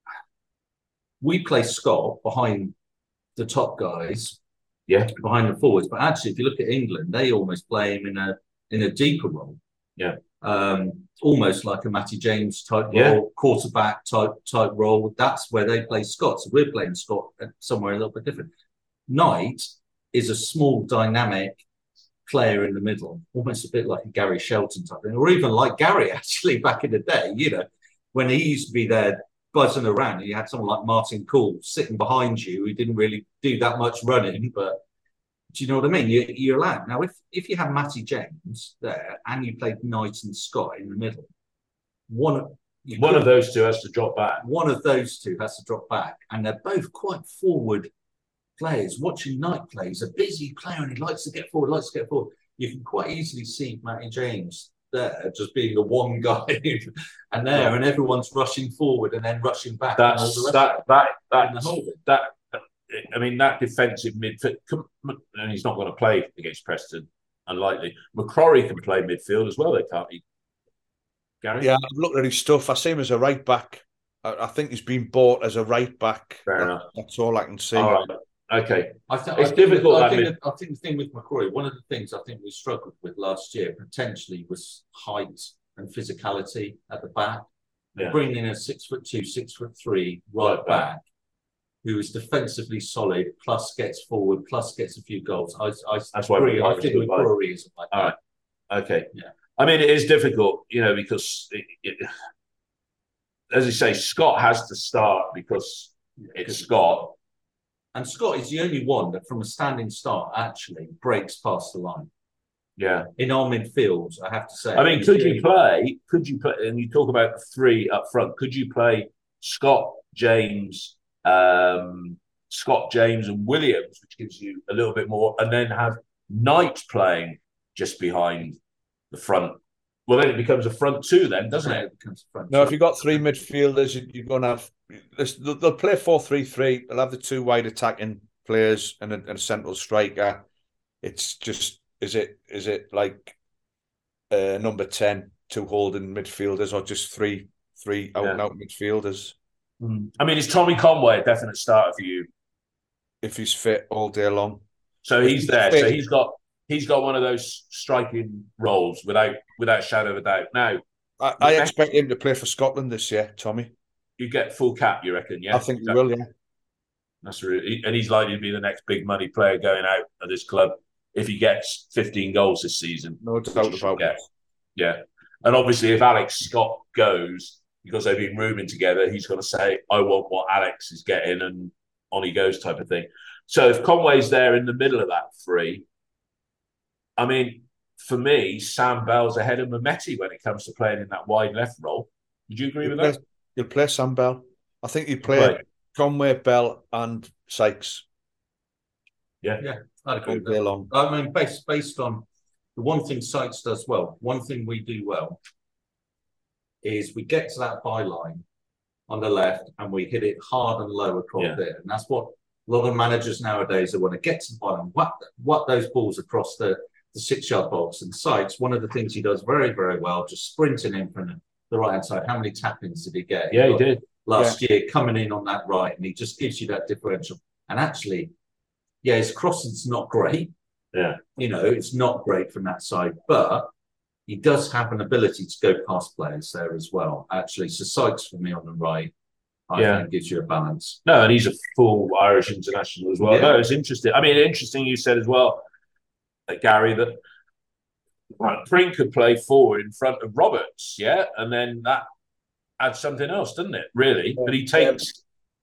we play Scott behind the top guys, Yeah. behind the forwards. But actually, if you look at England, they almost play him in a in a deeper role. Yeah. Um, almost like a Matty James type Yeah. role, quarterback type type role. That's where they play Scott. So we're playing Scott somewhere a little bit different. Knight is a small, dynamic player in the middle, almost a bit like a Gary Shelton type thing, or even like Gary actually back in the day, you know, when he used to be there buzzing around, and you had someone like Martin Cool sitting behind you who didn't really do that much running, but do you know what I mean? You, you're allowed. Now, if if you have Matty James there and you played Knight and Scott in the middle, one of one could, of those two has to drop back. One of those two has to drop back, and they're both quite forward players. Watching Knight play, he's a busy player and he likes to get forward, likes to get forward. You can quite easily see Matty James there just being the one guy and there, yeah. and everyone's rushing forward and then rushing back. That's and all the that, that, that, that, that, that, I mean, that defensive midfield, and he's not going to play against Preston, unlikely. McCrory can play midfield as well, they can't he? Gary? Yeah, I've looked at his stuff. I see him as a right back. I, I think he's been bought as a right back. Fair that, enough. That's all I can see. All right. Okay, I th- it's I difficult. Think, I, think, I think the thing with McCrory, one of the things I think we struggled with last year potentially was height and physicality at the back. Yeah. Bringing in a six foot two, six foot three right, right back, back who is defensively solid, plus gets forward, plus gets a few goals. I, I, That's why agree. I think McCrory is like that. All right. Okay. Yeah. I mean, it is difficult, you know, because it, it, as you say, Scott has to start because yeah, it's Scott. And Scott is the only one that, from a standing start, actually breaks past the line. Yeah. In our midfield, I have to say. I mean, could you play? Could you play? And you talk about the three up front. Could you play Scott, James, um, Scott, James, and Williams, which gives you a little bit more, and then have Knight playing just behind the front? Well, then it becomes a front two, then, doesn't it? It becomes a front no, two. If you've got three midfielders, you're going to have. They'll play four three three. They'll have the two wide attacking players and a, and a central striker. It's just, is it is it like uh, number ten, two holding midfielders, or just three three out yeah. and out midfielders? Mm. I mean, is Tommy Conway a definite starter for you? If he's fit all day long. So he's, he's there. Fit. So he's got he's got one of those striking roles without without shadow of a doubt. Now, I, I expect him to play for Scotland this year, Tommy. You get full cap, you reckon? Yeah, I think he will. Yeah, that's really, and he's likely to be the next big money player going out of this club if he gets fifteen goals this season. No doubt about it. Yeah, and obviously, if Alex Scott goes because they've been rooming together, he's going to say, "I want what Alex is getting," and on he goes, type of thing. So if Conway's there in the middle of that three, I mean, for me, Sam Bell's ahead of Mehmeti when it comes to playing in that wide left role. Would you agree with that? You'll play Sam Bell. I think you play right. Conway, Bell, and Sykes. Yeah, yeah, I'd agree with that. Long. I mean, based based on the one thing Sykes does well, one thing we do well is we get to that byline on the left and we hit it hard and low across yeah. there, and that's what a lot of managers nowadays are want to get to the byline, what what those balls across the the six yard box. And Sykes, one of the things he does very very well, just sprinting in from the the right hand side. How many tap-ins did he get? Yeah, he, he did last yeah. year, coming in on that right, and he just gives you that differential. And actually, yeah, his crossing's not great. Yeah, you know, it's not great from that side, but he does have an ability to go past players there as well. Actually, so Sykes for me on the right, I yeah. think gives you a balance. No, and he's a full Irish international as well. Yeah. No, it's interesting. I mean, interesting you said as well, uh, Gary, that. Right, Brink could play forward in front of Roberts, yeah, and then that adds something else, doesn't it? Really, yeah. But he takes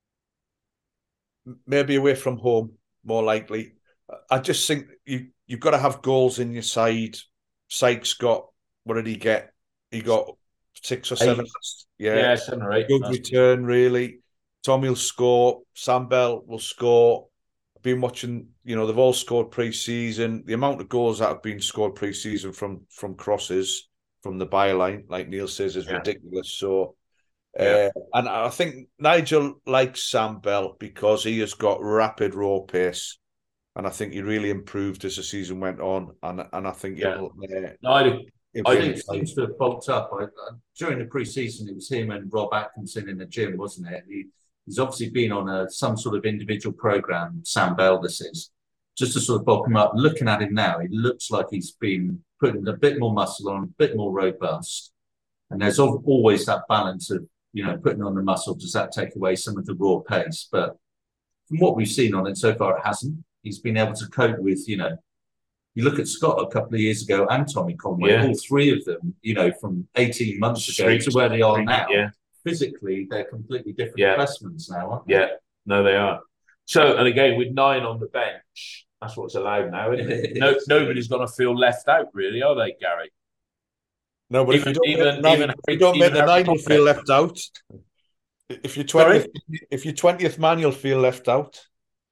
maybe away from home, more likely. I just think you you've got to have goals in your side. Sykes got what did he get? He got six or seven. Eight. Yeah, yeah, seven or eight. Good That's return, really. Tommy will score. Sam Bell will score. Been watching, you know, they've all scored pre-season. The amount of goals that have been scored pre-season from from crosses from the byline, like Neil says, is Yeah. ridiculous. So, uh, Yeah. and I think Nigel likes Sam Bell because he has got rapid raw pace, and I think he really improved as the season went on. And and I think Yeah. it'll. Uh, No, I do. It I seems, seems to have bulked up. I, I, during the pre-season, it was him and Rob Atkinson in the gym, wasn't it? He, he's obviously been on a some sort of individual program. Sam Bell, this is just to sort of bulk him up. Looking at him now, it looks like he's been putting a bit more muscle on, a bit more robust. And there's al- always that balance of, you know, putting on the muscle. Does that take away some of the raw pace? But from what we've seen on it so far, it hasn't. He's been able to cope with, you know, you look at Scott a couple of years ago and Tommy Conway, Yeah. all three of them, you know, from eighteen months ago Street- to where they are street, now. yeah. Physically, they're completely different Yeah. specimens now, aren't they? Yeah, no, they are. So, and again, with nine on the bench, that's what's allowed now, isn't it? No, nobody's going to feel left out, really, are they, Gary? No, but Even- if you don't even- make, nine, even- if you don't make even the nine, Harry you'll feel Potter. left out. If you're Sorry? twentieth, if you're twentieth man, you'll feel left out.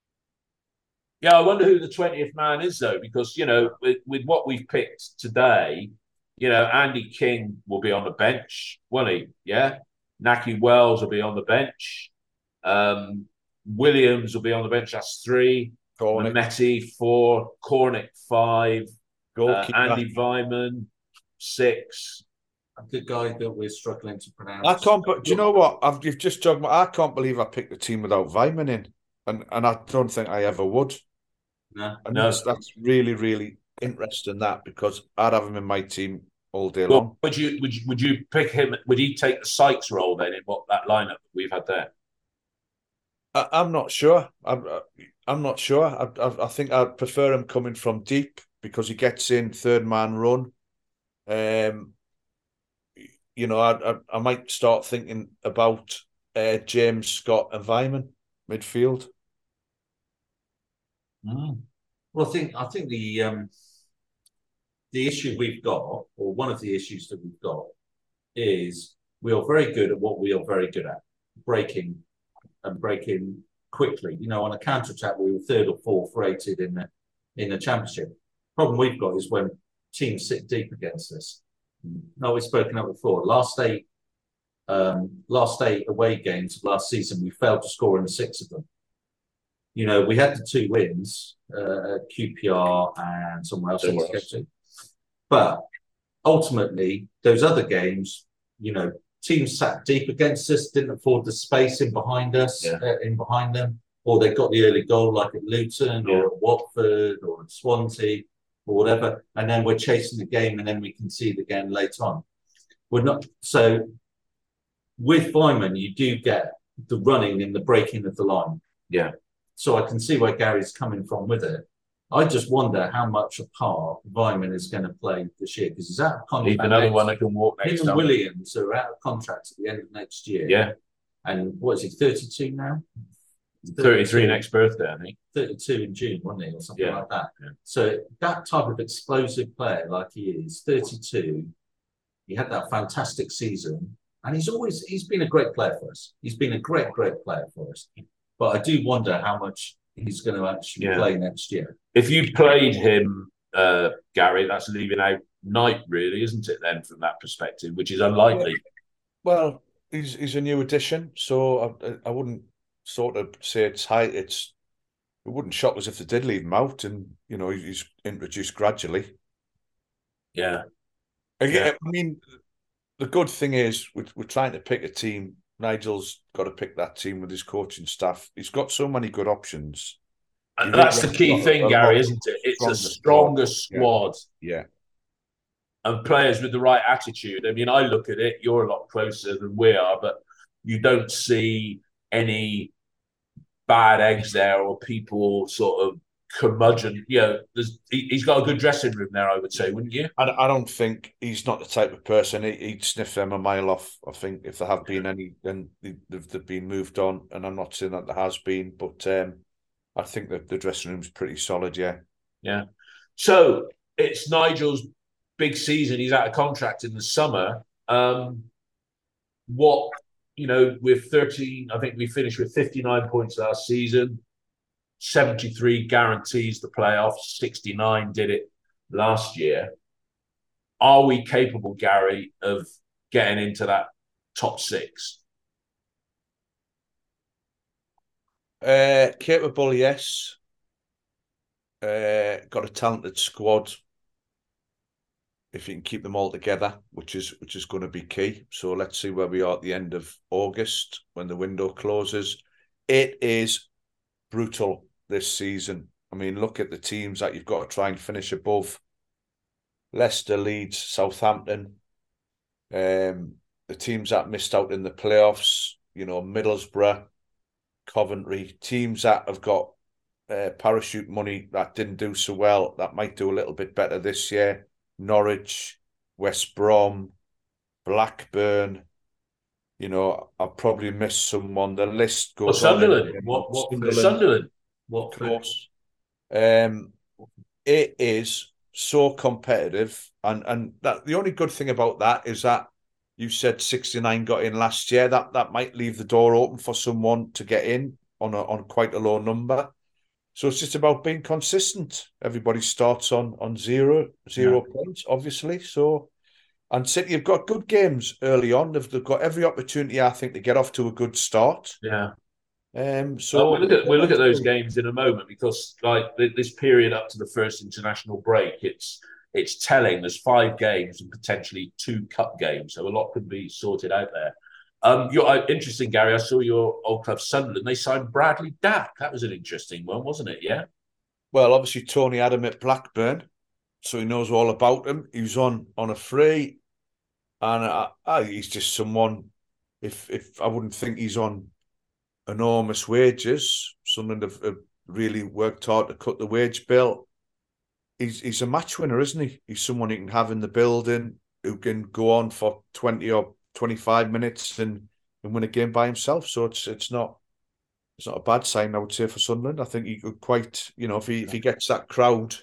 Yeah, I wonder who the twentieth man is, though, because, you know, with, with what we've picked today, you know, Andy King will be on the bench, won't he? Yeah. Naki Wells will be on the bench. Um, Williams will be on the bench. That's three. Cornick, Mehmeti, four. Cornick, five. Uh, goalkeeper. Andy Vyman, six. A good guy that we're struggling to pronounce. I can't. But do you know what? I've you've just jogged. My, I can't believe I picked a team without Vyman in, and and I don't think I ever would. No. And No. that's, that's really really interesting. That because I'd have him in my team all day Well, long. would you would you, would you pick him? Would he take the Sykes role then in what that lineup that we've had there? I, I'm not sure. I'm I'm not sure. I, I I think I'd prefer him coming from deep because he gets in third man run. Um, you know, I I, I might start thinking about uh, James, Scott, and Vyman midfield. Mm. Well, I think I think the um, the issue we've got, or one of the issues that we've got, is we are very good at what we are very good at, breaking and breaking quickly. You know, on a counter attack, we were third or fourth rated in the in the championship. Problem we've got is when teams sit deep against us. No, we've spoken about before. Last eight, um, last eight away games of last season, we failed to score in six of them. You know, we had the two wins, uh, at Q P R and somewhere else. Somewhere I else. to. But ultimately, those other games, you know, teams sat deep against us, didn't afford the space in behind us, Yeah. uh, in behind them, or they got the early goal like at Luton Yeah. or at Watford or at Swansea or whatever, and then we're chasing the game and then we concede again later on. We're not so. With Vyman, you do get the running and the breaking of the line. Yeah. So I can see where Gary's coming from with it. I just wonder how much a part Vyman is going to play this year because he's out of contract. Need another next- one that can walk Him next and time. Williams are out of contract at the end of next year. Yeah, And what is he, thirty-two now? thirty-three next birthday, I think. thirty-two in June, wasn't he, or something Yeah. like that. Yeah. So that type of explosive player like he is, thirty-two, he had that fantastic season, and he's always he's been a great player for us. He's been a great, great player for us. But I do wonder how much he's going to actually Yeah. play next year. If you played him, uh, Gary, that's leaving out Knight, really, isn't it? Then, from that perspective, which is unlikely. Well, he's he's a new addition, so I I wouldn't sort of say it's high. It's it wouldn't shock us if they did leave him out, and you know he's introduced gradually. Yeah, Again, I mean, the good thing is we're, we're trying to pick a team. Nigel's got to pick that team with his coaching staff. He's got so many good options. and You that's the really key got thing, a Gary, lot isn't it? It's a stronger stronger squad. squad Yeah, and players with the right attitude. I mean, I look at it. You're a lot closer than we are, but you don't see any bad eggs there or people sort of curmudgeon. You know, there's, he, he's got a good dressing room there, I would say, wouldn't you? I, I don't think he's not the type of person he, he'd sniff them a mile off. I think if there have been any, then they've, they've been moved on, and I'm not saying that there has been, but um, I think that the dressing room's pretty solid. Yeah, Yeah. So it's Nigel's big season. He's out of contract in the summer. Um, what, you know, with thirteen, I think we finished with fifty-nine points last season. seventy-three guarantees the playoffs. sixty-nine did it last year. are we capable, Gary, of getting into that top six? Uh, capable, yes. Uh, got a talented squad. If you can keep them all together, which is which is going to be key. So let's see where we are at the end of August when the window closes. It is brutal this season. I mean, look at the teams that you've got to try and finish above. Leicester, Leeds, Southampton. Um, the teams that missed out in the playoffs, you know, Middlesbrough, Coventry, teams that have got uh, parachute money that didn't do so well, that might do a little bit better this year. Norwich, West Brom, Blackburn. You know, I'll probably miss someone. The list goes well, on. Sunderland. What, what, Sunderland. Sunderland. What, of course. Um, it is so competitive, and and that the only good thing about that is that you said sixty-nine got in last year. That that might leave the door open for someone to get in on a, on quite a low number. So it's just about being consistent. Everybody starts on on zero zero yeah. points, obviously. So, and City have got good games early on. They've, they've got every opportunity, I think, to get off to a good start. Yeah. Um. So uh, we'll look at we'll look at those games in a moment, because like this period up to the first international break, it's it's telling. There's five games and potentially two cup games, so a lot could be sorted out there. Um, you're uh, interesting, Gary. I saw your old club Sunderland. They signed Bradley Dack. That was an interesting one, wasn't it? Yeah. Well, obviously Tony had him at Blackburn, so he knows all about him. He was on on a free, and uh, uh, he's just someone. If if I wouldn't think he's on enormous wages, Sunderland have, have really worked hard to cut the wage bill. He's he's a match winner, isn't he? He's someone you can have in the building who can go on for twenty or twenty-five minutes and, and win a game by himself. So it's it's not it's not a bad sign, I would say, for Sunderland. I think he could quite, you know, if he if he gets that crowd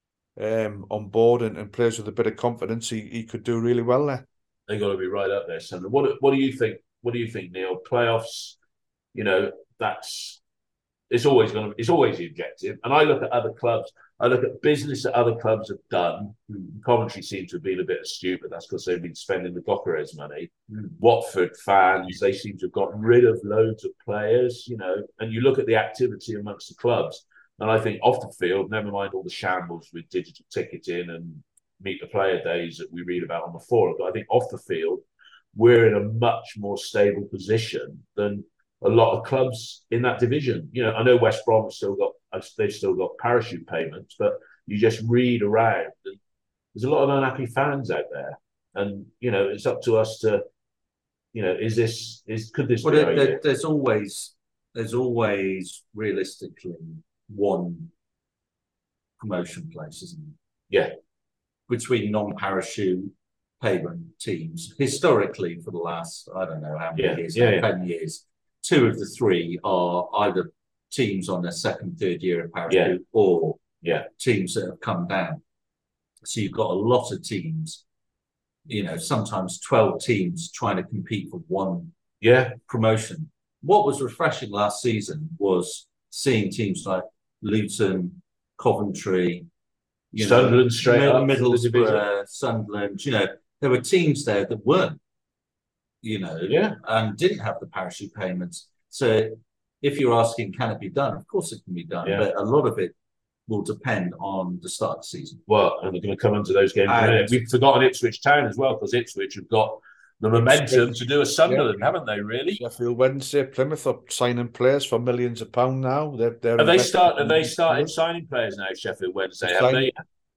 um, on board and, and plays with a bit of confidence, he, he could do really well there. They got to be right up there, Sunderland. What what do you think? What do you think, Neil? Playoffs, you know, that's it's always going to it's always the objective. And I look at other clubs. I look at business that other clubs have done. Coventry seems to have been a bit astute, but that's because they've been spending the Gokares money. Mm. Watford fans, they seem to have gotten rid of loads of players, you know, and you look at the activity amongst the clubs, and I think off the field, never mind all the shambles with digital ticketing and meet the player days that we read about on the forum, but I think off the field, we're in a much more stable position than a lot of clubs in that division. You know, I know West Brom have still got they've still got parachute payments, but you just read around and there's a lot of unhappy fans out there. And, you know, it's up to us to, you know, is this is could this well, be there, there, there's always there's always realistically one promotion place, isn't there? Yeah. Between non-parachute payment teams. Historically, for the last, I don't know how many yeah. years, yeah, yeah. ten years, two of the three are either teams on their second, third year of parachute, yeah. or yeah. teams that have come down. So you've got a lot of teams, you know, sometimes twelve teams trying to compete for one yeah. promotion. What was refreshing last season was seeing teams like Luton, Coventry, you Sunderland know, straight up, Middlesbrough, Sunderland, you know, there were teams there that weren't, you know, yeah. and didn't have the parachute payments. So if you're asking, can it be done? Of course it can be done, yeah. but a lot of it will depend on the start of the season. Well, and we're going to come into those games in a minute. We've forgotten Ipswich Town as well, because Ipswich have got the momentum to do a Sunderland, yeah. haven't they, really? Sheffield Wednesday, Plymouth are signing players for millions of pounds now. They're, they're have they, start, have they started signing players now, Sheffield Wednesday? Have they?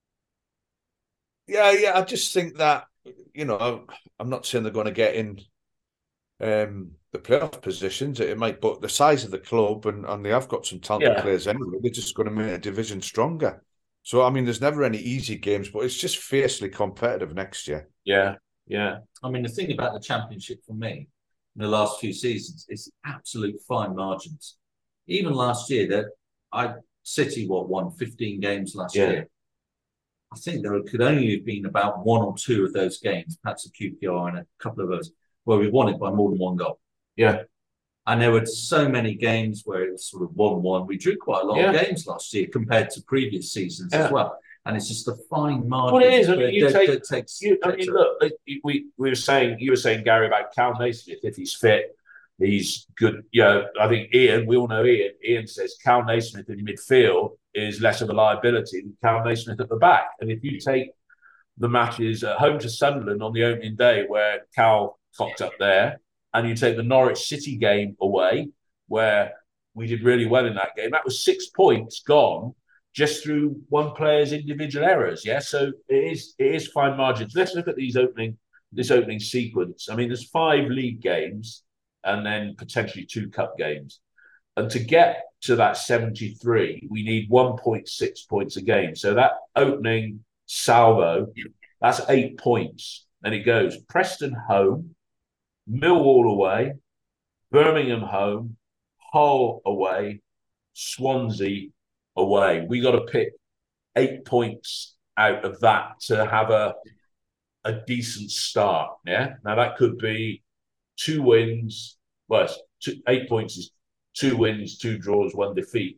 Yeah, yeah. I just think that, you know, I'm not saying they're going to get in um, the playoff positions. It might, but the size of the club, and, and they have got some talented yeah. players anyway, they're just going to make a division stronger. So, I mean, there's never any easy games, but it's just fiercely competitive next year. Yeah, yeah. I mean, the thing about the Championship for me in the last few seasons is absolute fine margins. Even last year, that I City what won fifteen games last yeah. year. I think there could only have been about one or two of those games, perhaps a Q P R and a couple of those, where we won it by more than one goal. Yeah. And there were so many games where it was sort of one one. We drew quite a lot yeah. of games last year compared to previous seasons yeah. as well. and it's just a fine margin. Well, it is. I mean, that- you that- take. that takes, You, I takes mean, a- look. like, We we were saying you were saying Gary about Cal Naismith. If he's fit, he's good. You know, I think Ian. We all know Ian. Ian says Cal Naismith in midfield is less of a liability than Cal Naismith at the back. And if you take the matches at home to Sunderland on the opening day where Cal cocked up there, and you take the Norwich City game away where we did really well in that game, that was six points gone just through one player's individual errors. Yeah, so it is it is fine margins. Let's look at these opening this opening sequence. I mean, there's five league games and then potentially two cup games, and to get to that seventy-three, we need one point six points a game. So that opening salvo, that's eight points. And it goes Preston home, Millwall away, Birmingham home, Hull away, Swansea away. We got to pick eight points out of that to have a a decent start. Yeah. Now that could be two wins. Well, two, eight points is two wins, two draws, one defeat.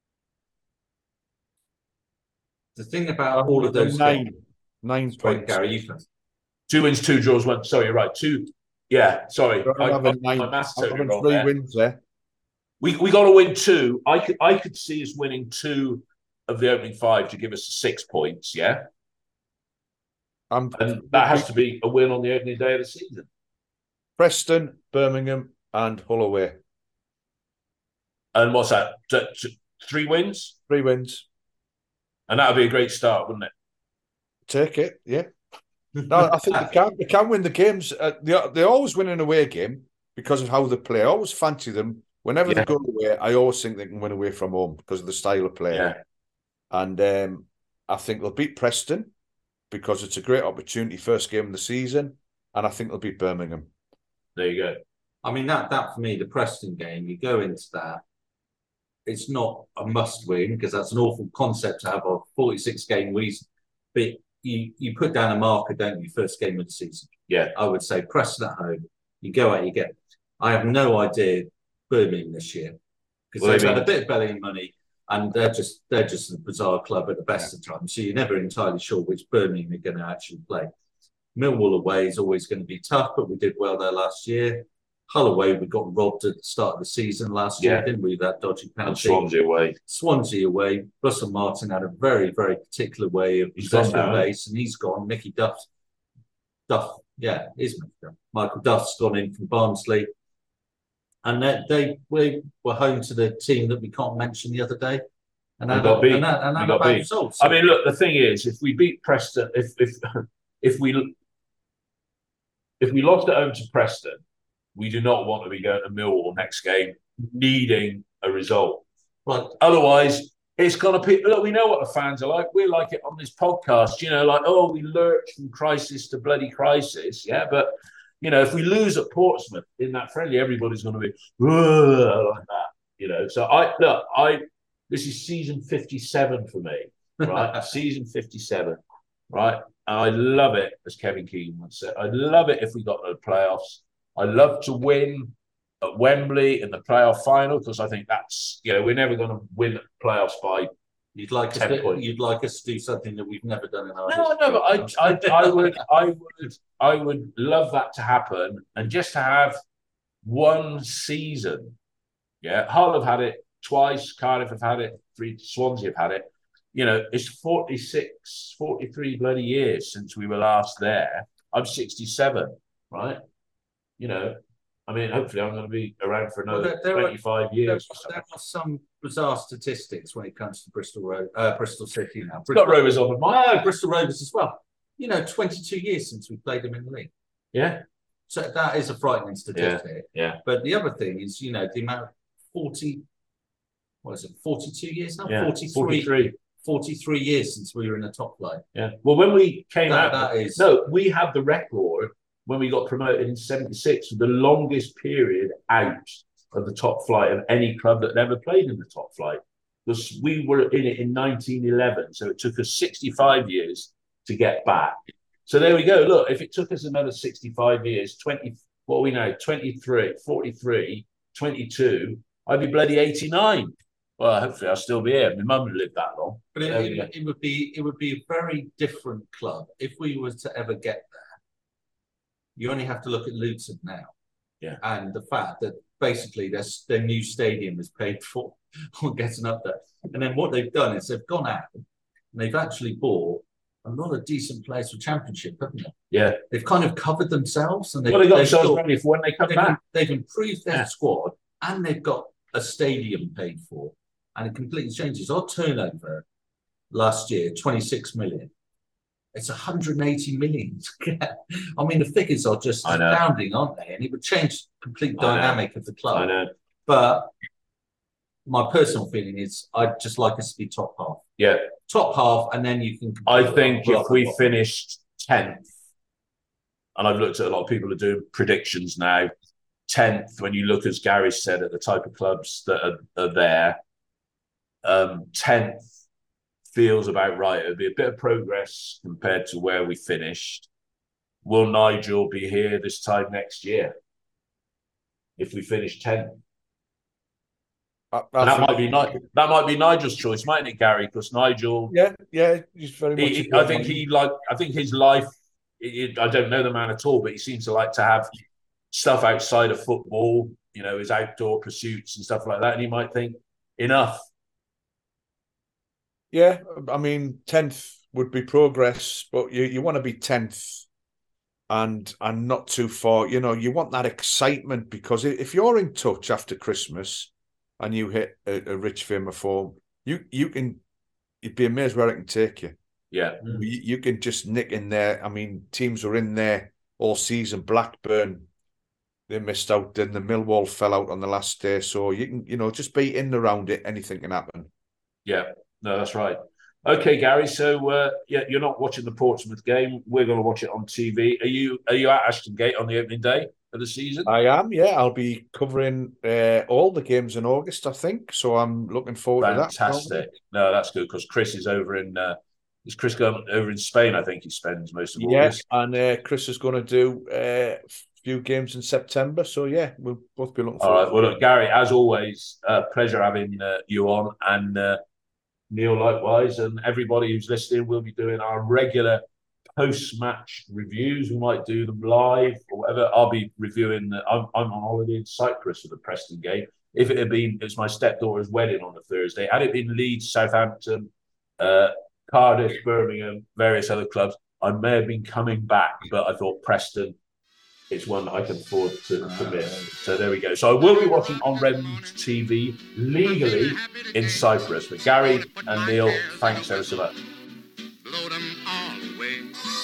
The thing about all of those nine, games, nine sorry, points. Gary, you first. Two wins, two draws, one. Sorry, you're right. Two. Yeah, sorry. I'm I, having I, nine, my maths I'm totally having wrong three there. wins there. We we got to win two. I could I could see us winning two of the opening five to give us six points. Yeah, I'm, and that has to be a win on the opening day of the season. Preston, Birmingham, and Hull away. And what's that? T- t- three wins, Three wins. and that would be a great start, wouldn't it? Take it, yeah. No, I think they can. They can win the games. Uh, they they always win an away game because of how they play. I always fancy them. Whenever Yeah. they go away, I always think they can win away from home because of the style of play. Yeah. And um, I think they'll beat Preston because it's a great opportunity, first game of the season. And I think they'll beat Birmingham. There you go. I mean, that that for me, the Preston game, you go into that, it's not a must win because that's an awful concept to have a forty-six game season. But you, you put down a marker, don't you, first game of the season. Yeah. I would say Preston at home, you go out, you get. I have no idea Birmingham this year because Well, they've they had mean- a bit of belly money and they're just they're just a bizarre club at the best of times. So you're never entirely sure which Birmingham are going to actually play. Millwall away is always going to be tough, but we did well there last year. Hull away, we got robbed at the start of the season last year, Yeah. didn't we? That dodgy And penalty. Swansea away. Swansea away. Russell Martin had a very, very particular way of He's gone possession now, base, and he's gone. Mickey Duff, Duff, yeah, is Mickey Duff. Michael Duff's gone in from Barnsley, and they, they we were home to the team that we can't mention the other day, and We had got a- beat. and had- and We had got a bad beat. result. I mean, look, the thing is, if we beat Preston, if if if we if we lost at home to Preston, we do not want to be going to Millwall next game needing a result. But Otherwise, it's going to be. Look, we know what the fans are like. We're like it on this podcast, you know, like, oh, we lurch from crisis to bloody crisis. Yeah. But, you know, if we lose at Portsmouth in that friendly, everybody's going to be "Ugh," like that, you know. So I look, I this is season fifty-seven for me, right? Season fifty-seven, right? And I love it, as Kevin Keegan once said. I love it if we got to the playoffs. I love to win at Wembley in the playoff final because I think that's, you know, we're never going to win playoffs by. you'd like us ten to, points. you'd like us to do something that we've never done in our No, history. no, but I, I, I would, I would, I would love that to happen, and just to have one season. Yeah, Hull have had it twice. Cardiff have had it. Three. Swansea have had it. You know, it's forty-six, forty-three bloody years since we were last there. I'm sixty-seven, right? You know, I mean, hopefully I'm going to be around for Well, another there- there are- twenty-five There, years. or there something. are some bizarre statistics when it comes to Bristol Road, uh, Bristol City now. Got Bristol, Rovers on the mind. no, Bristol Rovers as well. You know, twenty-two years since we played them in the league. Yeah, So that is a frightening statistic. yeah. But the other thing is, you know, the amount of forty, what is it, forty-two years now? yeah. forty-three, forty-three. forty-three years since we were in the top flight. Yeah. Well, when we came That, out, that is. no, we had the record when we got promoted in seventy-six, the longest period out of the top flight of any club that had ever played in the top flight. Because we were in it in nineteen eleven, so it took us sixty-five years to get back. So there we go. Look, if it took us another sixty-five years, twenty, what are we now? twenty-three, forty-three, twenty-two, I'd be bloody eighty-nine. Well, hopefully I'll still be here. My mum lived that long. But it, There it, we go. it would be it would be a very different club if we were to ever get there. You only have to look at Luton now, Yeah. and the fact that basically their their new stadium is paid for on getting up there. And then what they've done is they've gone out and they've actually bought a lot of decent players for Championship, haven't they? Yeah. They've kind of covered themselves, and they've, Well, they got they've themselves got- ready for when they come they've, back. they've improved their Yeah. squad, and they've got a stadium paid for, and it completely changes. Our turnover last year, twenty-six million. It's one hundred eighty million. I mean, the figures are just I know. astounding, aren't they? And it would change the complete I know. dynamic of the club. I know. But my personal feeling is I'd just like us to be top half. Yeah. Top half, and then you can. I compete think well if we above. finished tenth, and I've looked at a lot of people are doing predictions now, tenth, when you look, as Gary said, at the type of clubs that are, are there, um, tenth feels about right. It'll be a bit of progress compared to where we finished. Will Nigel be here this time next year if we finish tenth? I, I And that think- might be Ni- that might be Nigel's choice, mightn't it, Gary? Because Nigel, yeah, yeah, he's very much. he, I think he like. I think his life. It, I don't know the man at all, but he seems to like to have stuff outside of football. You know, his outdoor pursuits and stuff like that. And he might think, enough. Yeah, I mean, tenth would be progress, but you, you want to be tenth and and not too far. You know, you want that excitement, because if you're in touch after Christmas and you hit a, a rich fame of form, you you can you'd be amazed where it can take you. Yeah. You, you can just nick in there. I mean, teams were in there all season. Blackburn, they missed out. Then the Millwall fell out on the last day. So you can, you know, just be in and around it. Anything can happen. Yeah. No, that's right. Okay, Gary. So uh, yeah, you're not watching the Portsmouth game. We're going to watch it on T V. Are you? Are you at Ashton Gate on the opening day of the season? I am, yeah. I'll be covering uh, all the games in August, I think. So I'm looking forward Fantastic. to that. No, that's good, because Chris is over in. Uh, is Chris going over in Spain? I think he spends most of Yeah, August. and uh, Chris is going to do uh, a few games in September. So yeah, we'll both be looking All forward. right. Well, look, Gary, as always, uh, pleasure having uh, you on, and uh, Neil likewise, and everybody who's listening. We'll be doing our regular post-match reviews. We might do them live or whatever. I'll be reviewing. The, I'm, I'm on holiday in Cyprus for the Preston game. If it had been, it's my stepdaughter's wedding on a Thursday. Had it been Leeds, Southampton, uh, Cardiff, Birmingham, various other clubs, I may have been coming back, but I thought Preston is one that I can afford to, to miss. So there we go. So I will be watching on Revs T V legally in Cyprus. But Gary and Neil, thanks ever so much. Blow them all away.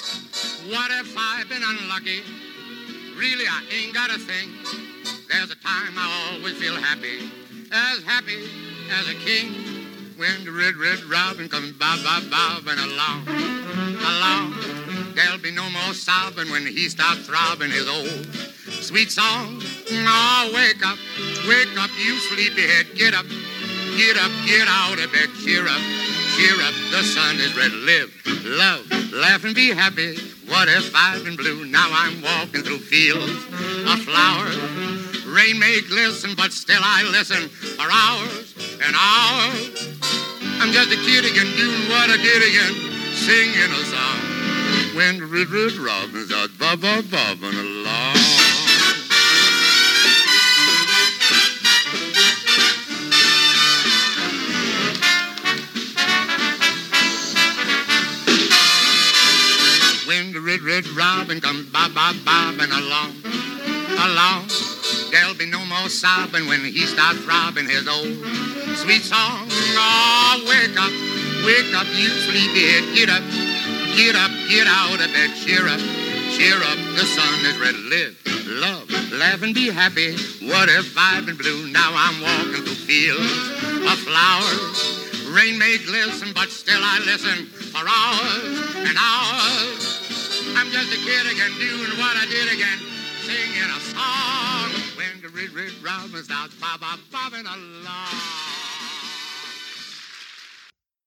What if I've been unlucky? Really, I ain't got a thing. There's a time I always feel happy, as happy as a king. When the red, red robin comes bob, bob, bobbing along, along. There'll be no more sobbing when he starts throbbing his old sweet song. Oh, wake up, wake up, you sleepyhead. Get up, get up, get out of bed. Cheer up, cheer up, the sun is red. Live, love, laugh and be happy. What if I've been blue? Now I'm walking through fields of flowers. Rain may glisten, but still I listen for hours and hours. I'm just a kid again, doing what I did again, singing a song. When the red, red robins are bob, bob, bobbing along. When the red, red robin comes bob, bob, bobbing along, along. There'll be no more sobbing when he starts throbbing his old sweet song. Oh, wake up, wake up, you sleepyhead. Get up, get up, get out of bed. Cheer up, cheer up, the sun is red. Live, love, laugh and be happy. What if I've been blue? Now I'm walking through fields of flowers. Rain may glisten, but still I listen for hours and hours. I'm just a kid again, doing what I did again, singing a song. When the red, red robin starts bob, bob, bobbing along.